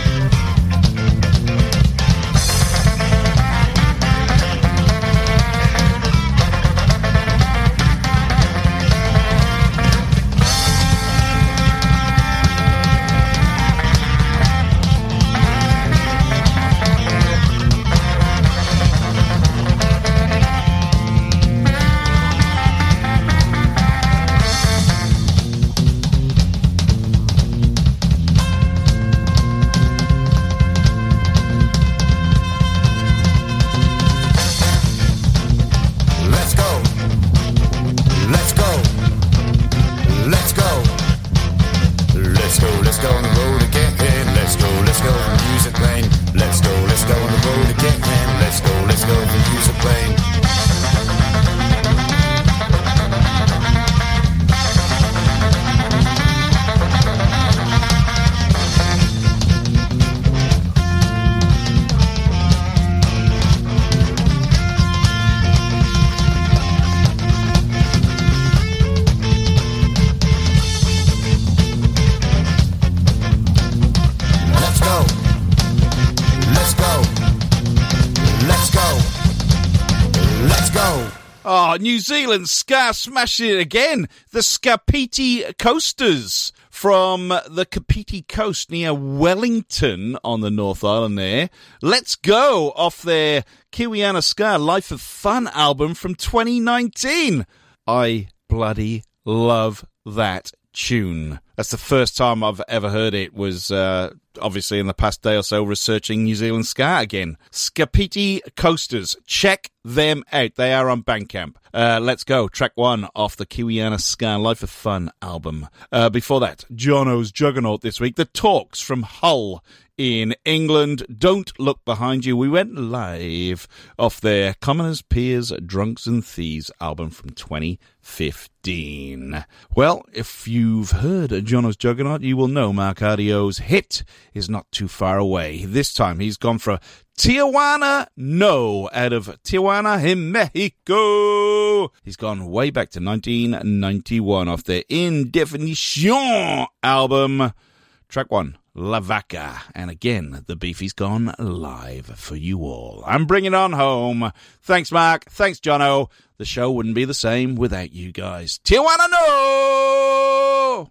New Zealand ska smashing it again. The Skapiti Coasters from the Kapiti Coast near Wellington on the North Island there. Let's Go off their Kiwiana Ska Life of Fun album from 2019. I bloody love that tune. That's the first time I've ever heard it. Was obviously in the past day or so researching New Zealand ska again. Skapiti Coasters, check them out. They are on Bandcamp. Let's Go, track 1 off the Kiwiana Ska Life of Fun album. Before that, Jono's Juggernaut this week. The Talks from Hull in England. Don't Look Behind You. We went live off their Commoners, Peers, Drunks and Thieves album from 2015. Well, if you've heard Jono's Juggernaut, you will know Mark Ardio's hit is not too far away. This time he's gone for Tijuana No out of Tijuana in Mexico. He's gone way back to 1991 off their Indefinition album. Track 1, La Vaca. And again, the Beefy's gone live for you all. I'm bringing on home. Thanks, Mark. Thanks, Jono. The show wouldn't be the same without you guys. Tijuana No!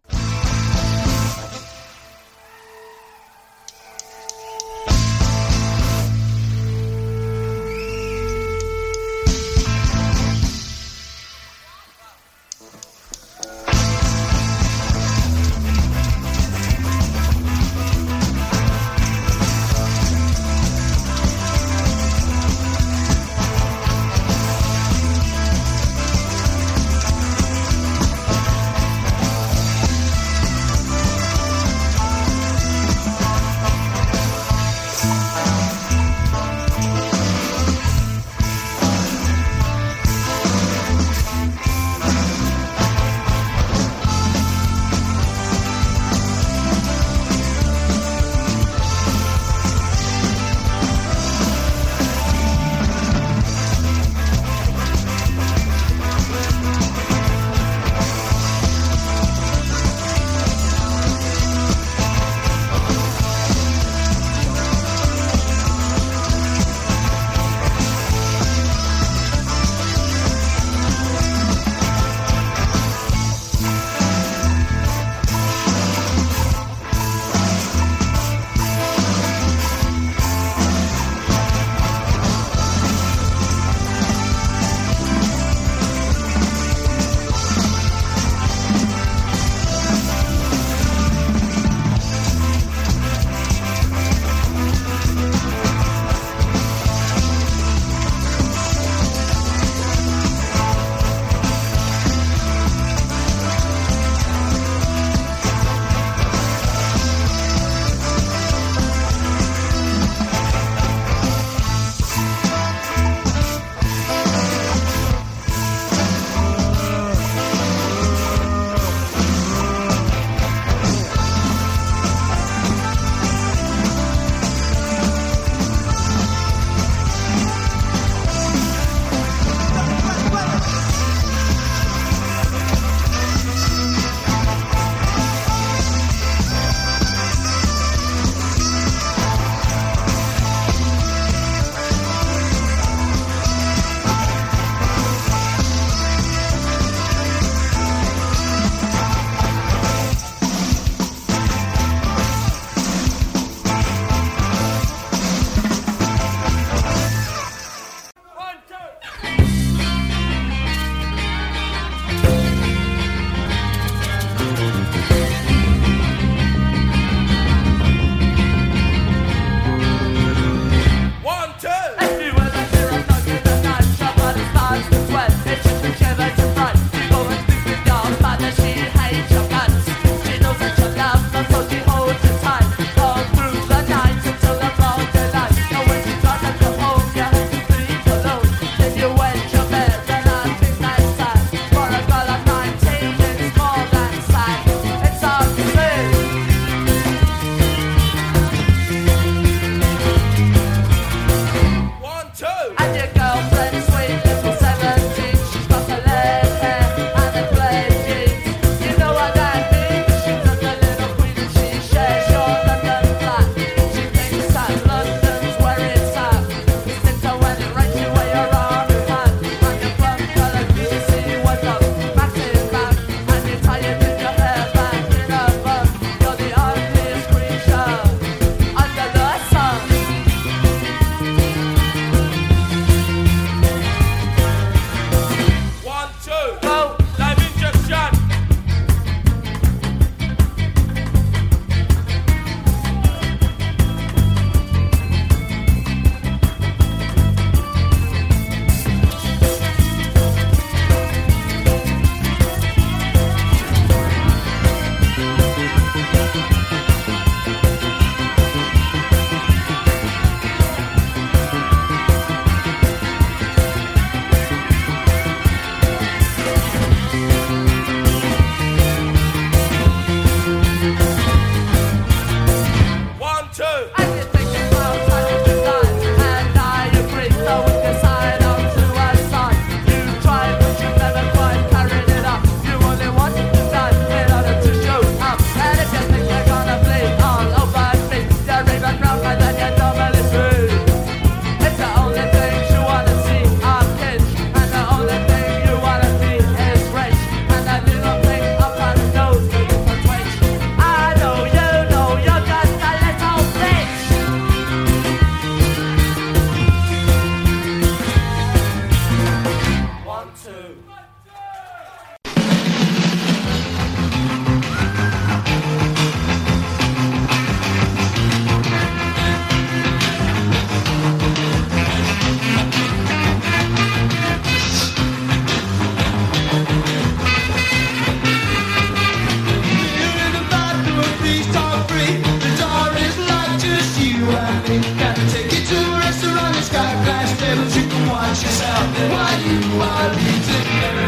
yourself while you are eating.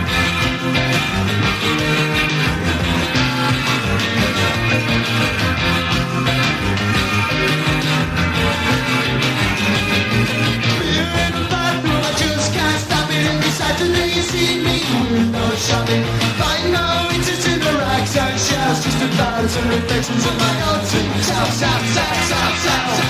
We're in the bathroom, I just can't stop it. Every Saturday you see me doing no shopping. Find no interest in the racks and shelves, just a balance and reflections of my own self, self, self, self, self, self, self.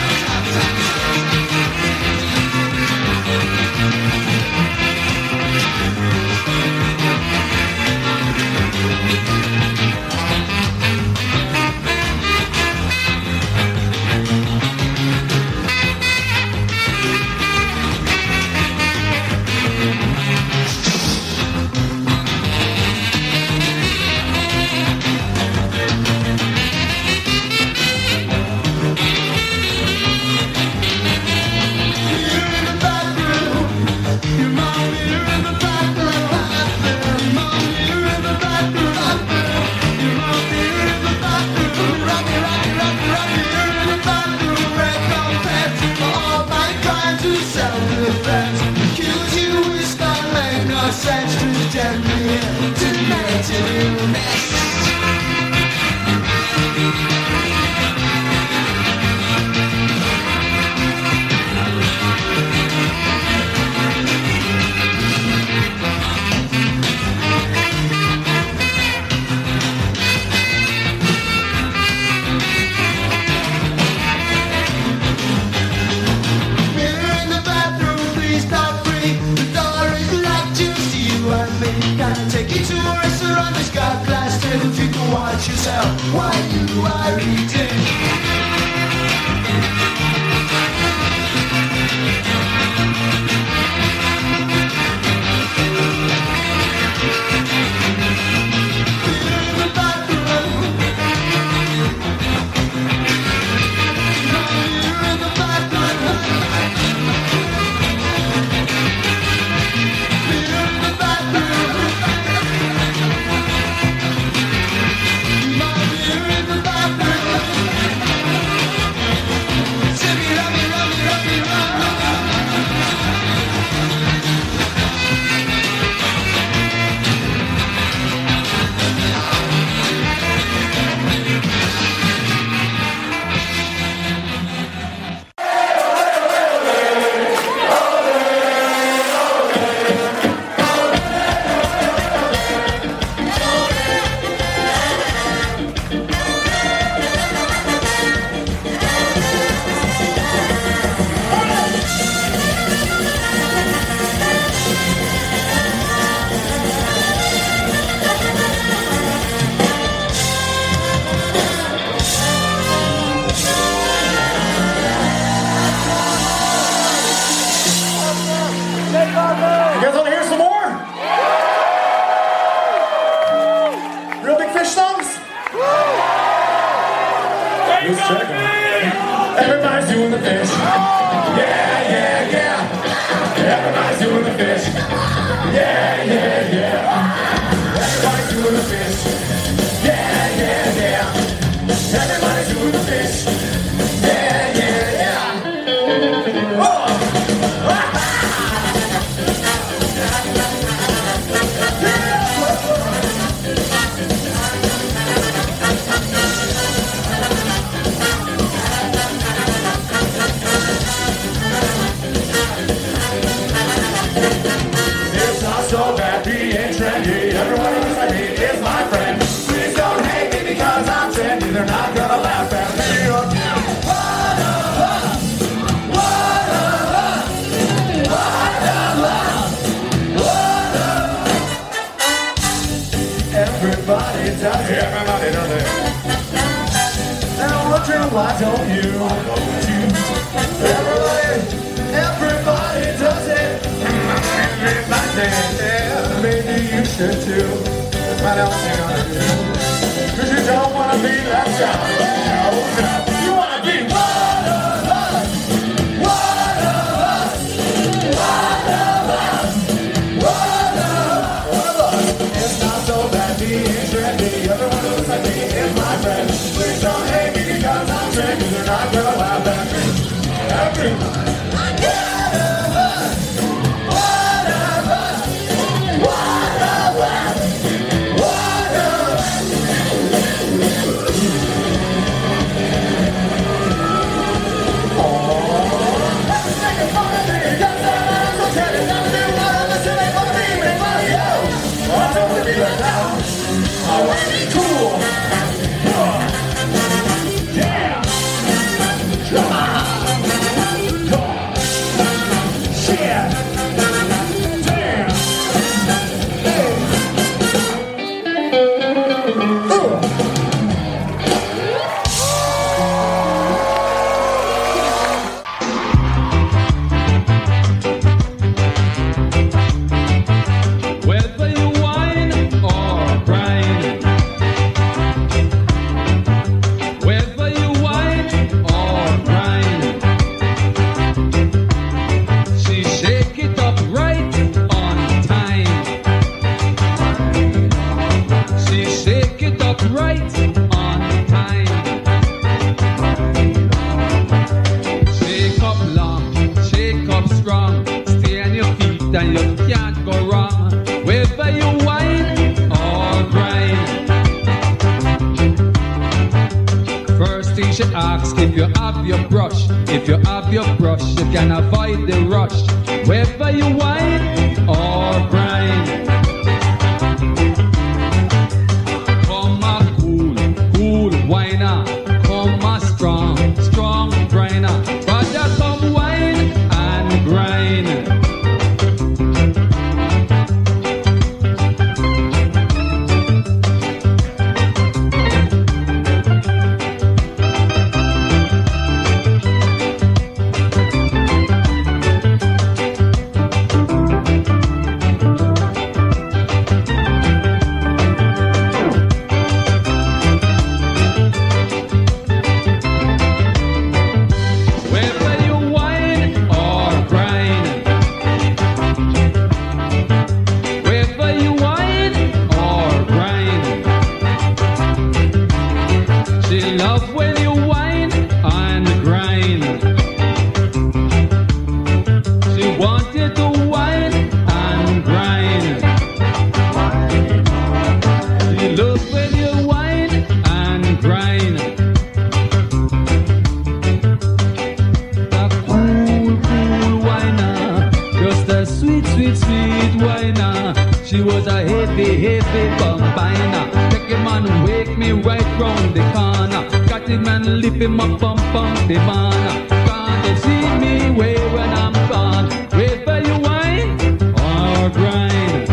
Everybody's doing the fish. Yeah, yeah, yeah. Everybody's doing the fish. Yeah, yeah, yeah. Everybody's doing the fish. Yeah, yeah, yeah. Everybody's doing the fish. Yeah, yeah, yeah. Oh! So bad, being trendy. Everyone who's like me is my friend. Please don't hate me because I'm trendy. They're not gonna laugh at me. Everybody does it. Everybody does it. Now what you, why don't you? Everybody does it. Everybody, yeah, maybe you should too. What else you gonna do? Cause you don't wanna be left out. No, no. You wanna be one of us. One of us. One of us. One of us. It's not so bad being trendy. Everyone looks like me is my friend. Please don't hate me because I'm trendy. They're not gonna laugh at me. Everybody. One of us. and you can't go wrong. Whether you whine or grind. First thing she asks if you have your brush. If you have your brush, you can avoid the rush. Whether you whine or grind. Come a cool whiner. Come a strong grinder. But just come whine and grind. She was a heavy combiner. Take him and wake me right round the corner. Got him and lift him up, pump the man. Can't see me way when I'm gone. Whether you whine or grind.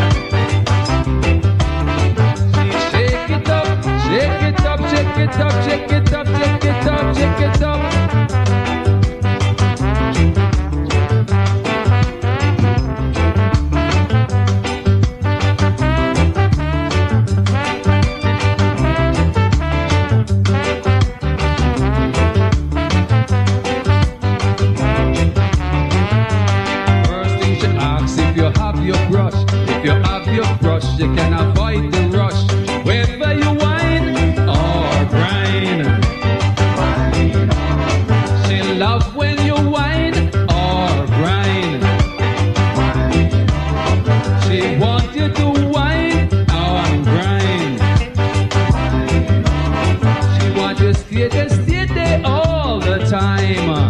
Shake it up, shake it up, shake it up, shake it up, shake it up, shake it up. You can avoid the rush, whether you whine or grind. She love when you whine or grind. She want you to whine or grind. She want you to stay there all the time.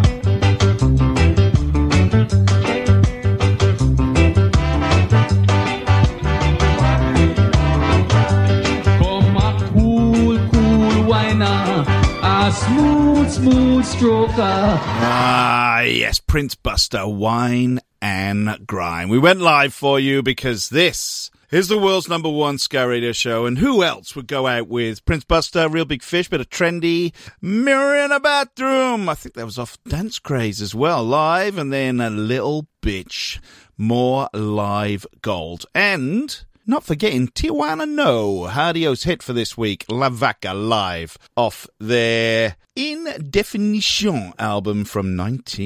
Smooth stroker. Ah, yes, Prince Buster, Wine and Grime. We went live for you because this is the world's #1 ska radio show, and who else would go out with Prince Buster, Real Big Fish, bit of trendy, Mirror in a Bathroom. I think that was off Dance Craze as well, live, and then a Little Bitch, more live gold. And not forgetting Tijuana No, Hardio's hit for this week, La Vaca live, off their In Definition album from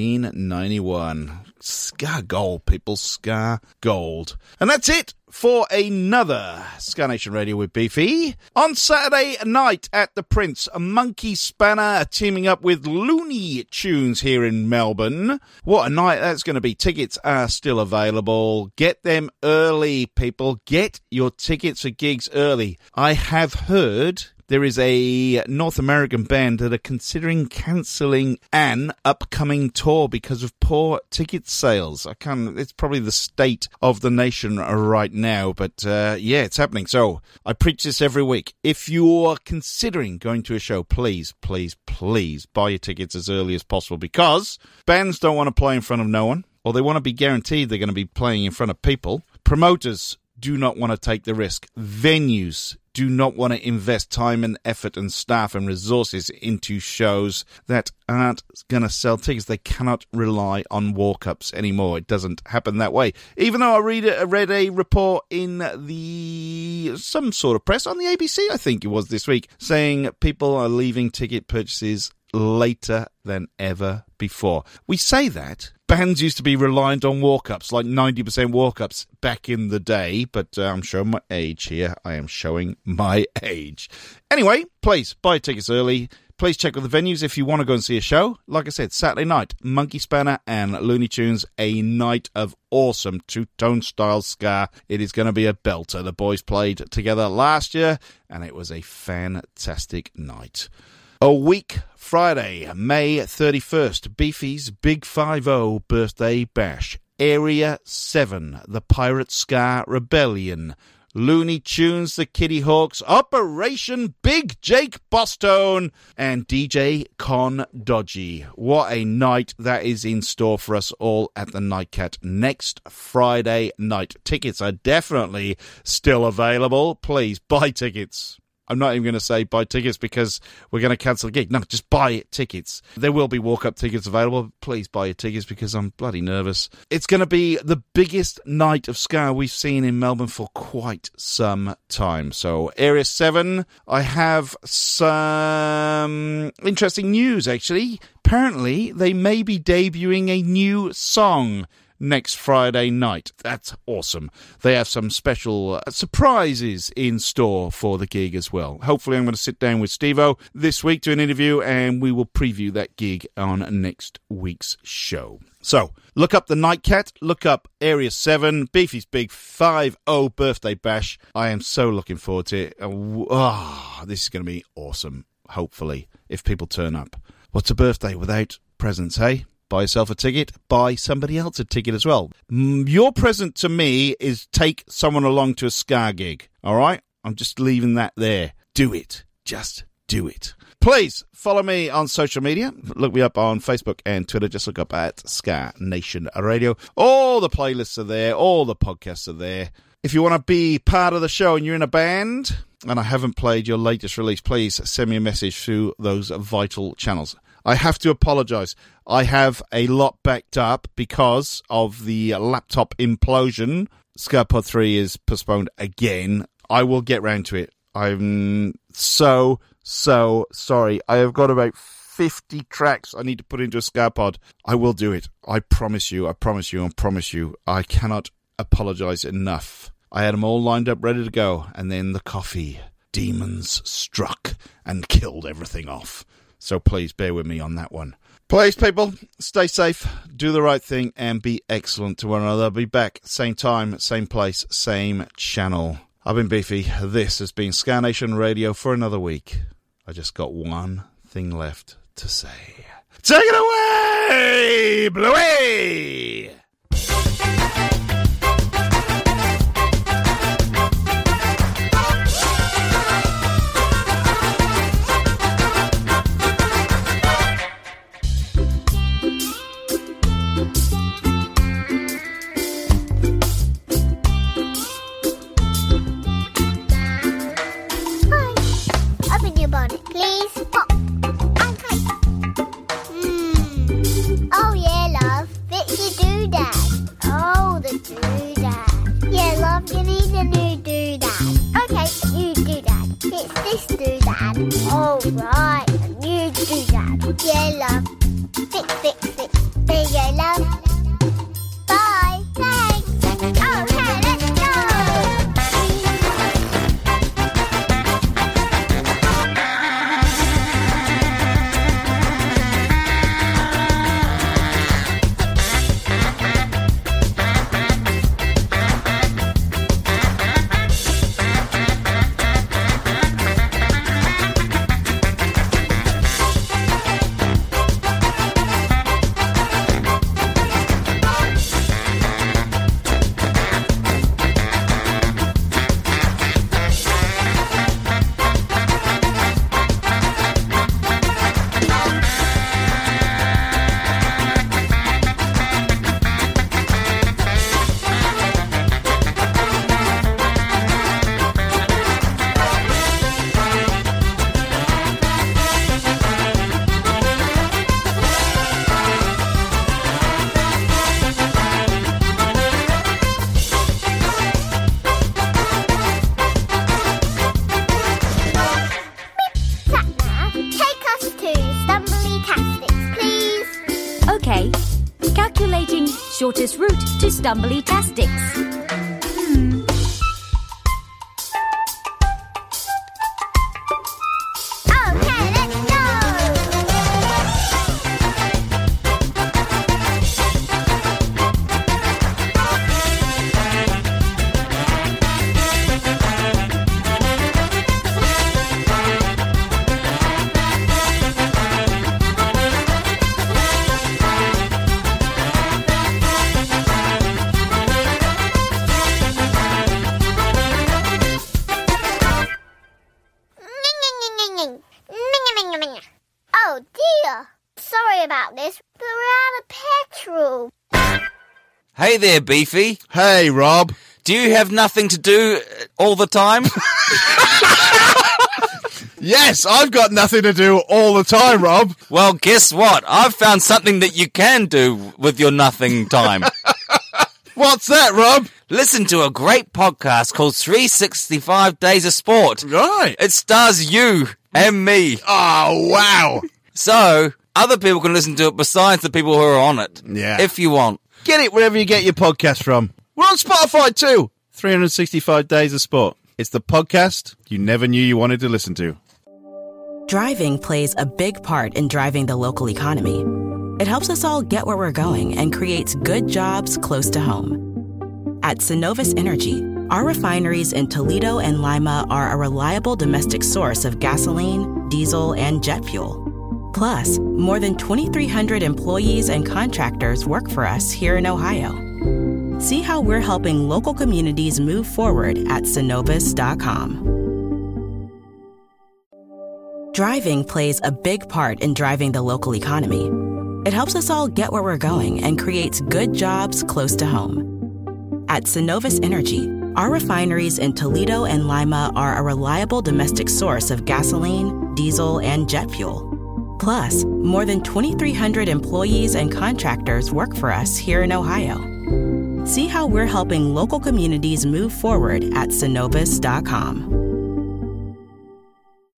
1991. Ska gold, people, ska gold. And that's it for another Ska Nation Radio with Beefy. On Saturday night at the Prince, Monkey Spanner teaming up with Looney Tunes here in Melbourne. What a night that's going to be. Tickets are still available. Get them early, people. Get your tickets for gigs early. I have heard there is a North American band that are considering cancelling an upcoming tour because of poor ticket sales. It's probably the state of the nation right now, but yeah, it's happening. So I preach this every week. If you're considering going to a show, please, please, please buy your tickets as early as possible, because bands don't want to play in front of no one, or they want to be guaranteed they're going to be playing in front of people. Promoters do not want to take the risk. Venues do not want to invest time and effort and staff and resources into shows that aren't going to sell tickets. They cannot rely on walk-ups anymore. It doesn't happen that way. Even though I read a report in some sort of press on the ABC, I think it was this week, saying people are leaving ticket purchases later than ever before. We say that. Bands used to be reliant on walk-ups, like 90% walk-ups back in the day, but I'm showing my age here. I am showing my age. Anyway, please, buy tickets early. Please check with the venues if you want to go and see a show. Like I said, Saturday night, Monkey Spanner and Looney Tunes, a night of awesome two-tone style ska. It is going to be a belter. The boys played together last year, and it was a fantastic night. A week Friday, May 31st, Beefy's Big 5-0 birthday bash. Area 7, the Pirate Ska Rebellion. Looney Tunes, the Kitty Hawks, Operation Big Jake Bostone, and DJ Con Dodgy. What a night that is in store for us all at the Nightcat next Friday night. Tickets are definitely still available. Please buy tickets. I'm not even going to say buy tickets because we're going to cancel the gig. No, just buy tickets. There will be walk-up tickets available. Please buy your tickets because I'm bloody nervous. It's going to be the biggest night of ska we've seen in Melbourne for quite some time. So, Area 7, I have some interesting news, actually. Apparently, they may be debuting a new song next Friday night. That's awesome. They have some special surprises in store for the gig as well. Hopefully I'm going to sit down with Steve-O this week to an interview and we will preview that gig on next week's show. So, look up the Nightcat, look up Area 7, Beefy's Big 5-0 birthday bash. I am so looking forward to it. This is going to be awesome, hopefully, if people turn up. What's a birthday without presents, hey? Buy yourself a ticket, buy somebody else a ticket as well. Your present to me is take someone along to a ska gig, all right? I'm just leaving that there. Do it. Just do it. Please follow me on social media. Look me up on Facebook and Twitter. Just look up at Ska Nation Radio. All the playlists are there. All the podcasts are there. If you want to be part of the show and you're in a band and I haven't played your latest release, please send me a message through those vital channels. I have to apologise. I have a lot backed up because of the laptop implosion. SkaPod 3 is postponed again. I will get round to it. I'm so sorry. I have got about 50 tracks I need to put into a SkaPod. I will do it. I promise you. I cannot apologise enough. I had them all lined up, ready to go, and then the coffee demons struck and killed everything off. So please bear with me on that one. Please, people, stay safe, do the right thing, and be excellent to one another. I'll be back same time, same place, same channel. I've been Beefy. This has been Ska Nation Radio for another week. I just got one thing left to say. Take it away, Bluey! Please pop and click. Oh yeah, love. Fix your doodad. Oh, the doodad. Yeah, love, you need a new doodad. Okay, new doodad. It's this doodad. Oh right, a new doodad. Yeah, love. Fix. There you go, love. Bye. Thanks. Okay, let's go. Shortest route to Stumbly-tastics. Okay, let's go. Hey there, Beefy. Hey, Rob. Do you have nothing to do all the time? Yes, I've got nothing to do all the time, Rob. Well, guess what? I've found something that you can do with your nothing time. What's that, Rob? Listen to a great podcast called 365 Days of Sport. Right. It stars you and me. Oh, wow. So, other people can listen to it besides the people who are on it. Yeah. If you want. Get it wherever you get your podcast from. We're on Spotify too. 365 Days of Sport. It's the podcast you never knew you wanted to listen to. Driving plays a big part in driving the local economy. It helps us all get where we're going and creates good jobs close to home. At Synovus Energy, our refineries in Toledo and Lima are a reliable domestic source of gasoline, diesel, and jet fuel. Plus, more than 2,300 employees and contractors work for us here in Ohio. See how we're helping local communities move forward at Synovus.com. Driving plays a big part in driving the local economy. It helps us all get where we're going and creates good jobs close to home. At Synovus Energy, our refineries in Toledo and Lima are a reliable domestic source of gasoline, diesel, and jet fuel. Plus, more than 2,300 employees and contractors work for us here in Ohio. See how we're helping local communities move forward at Synovus.com.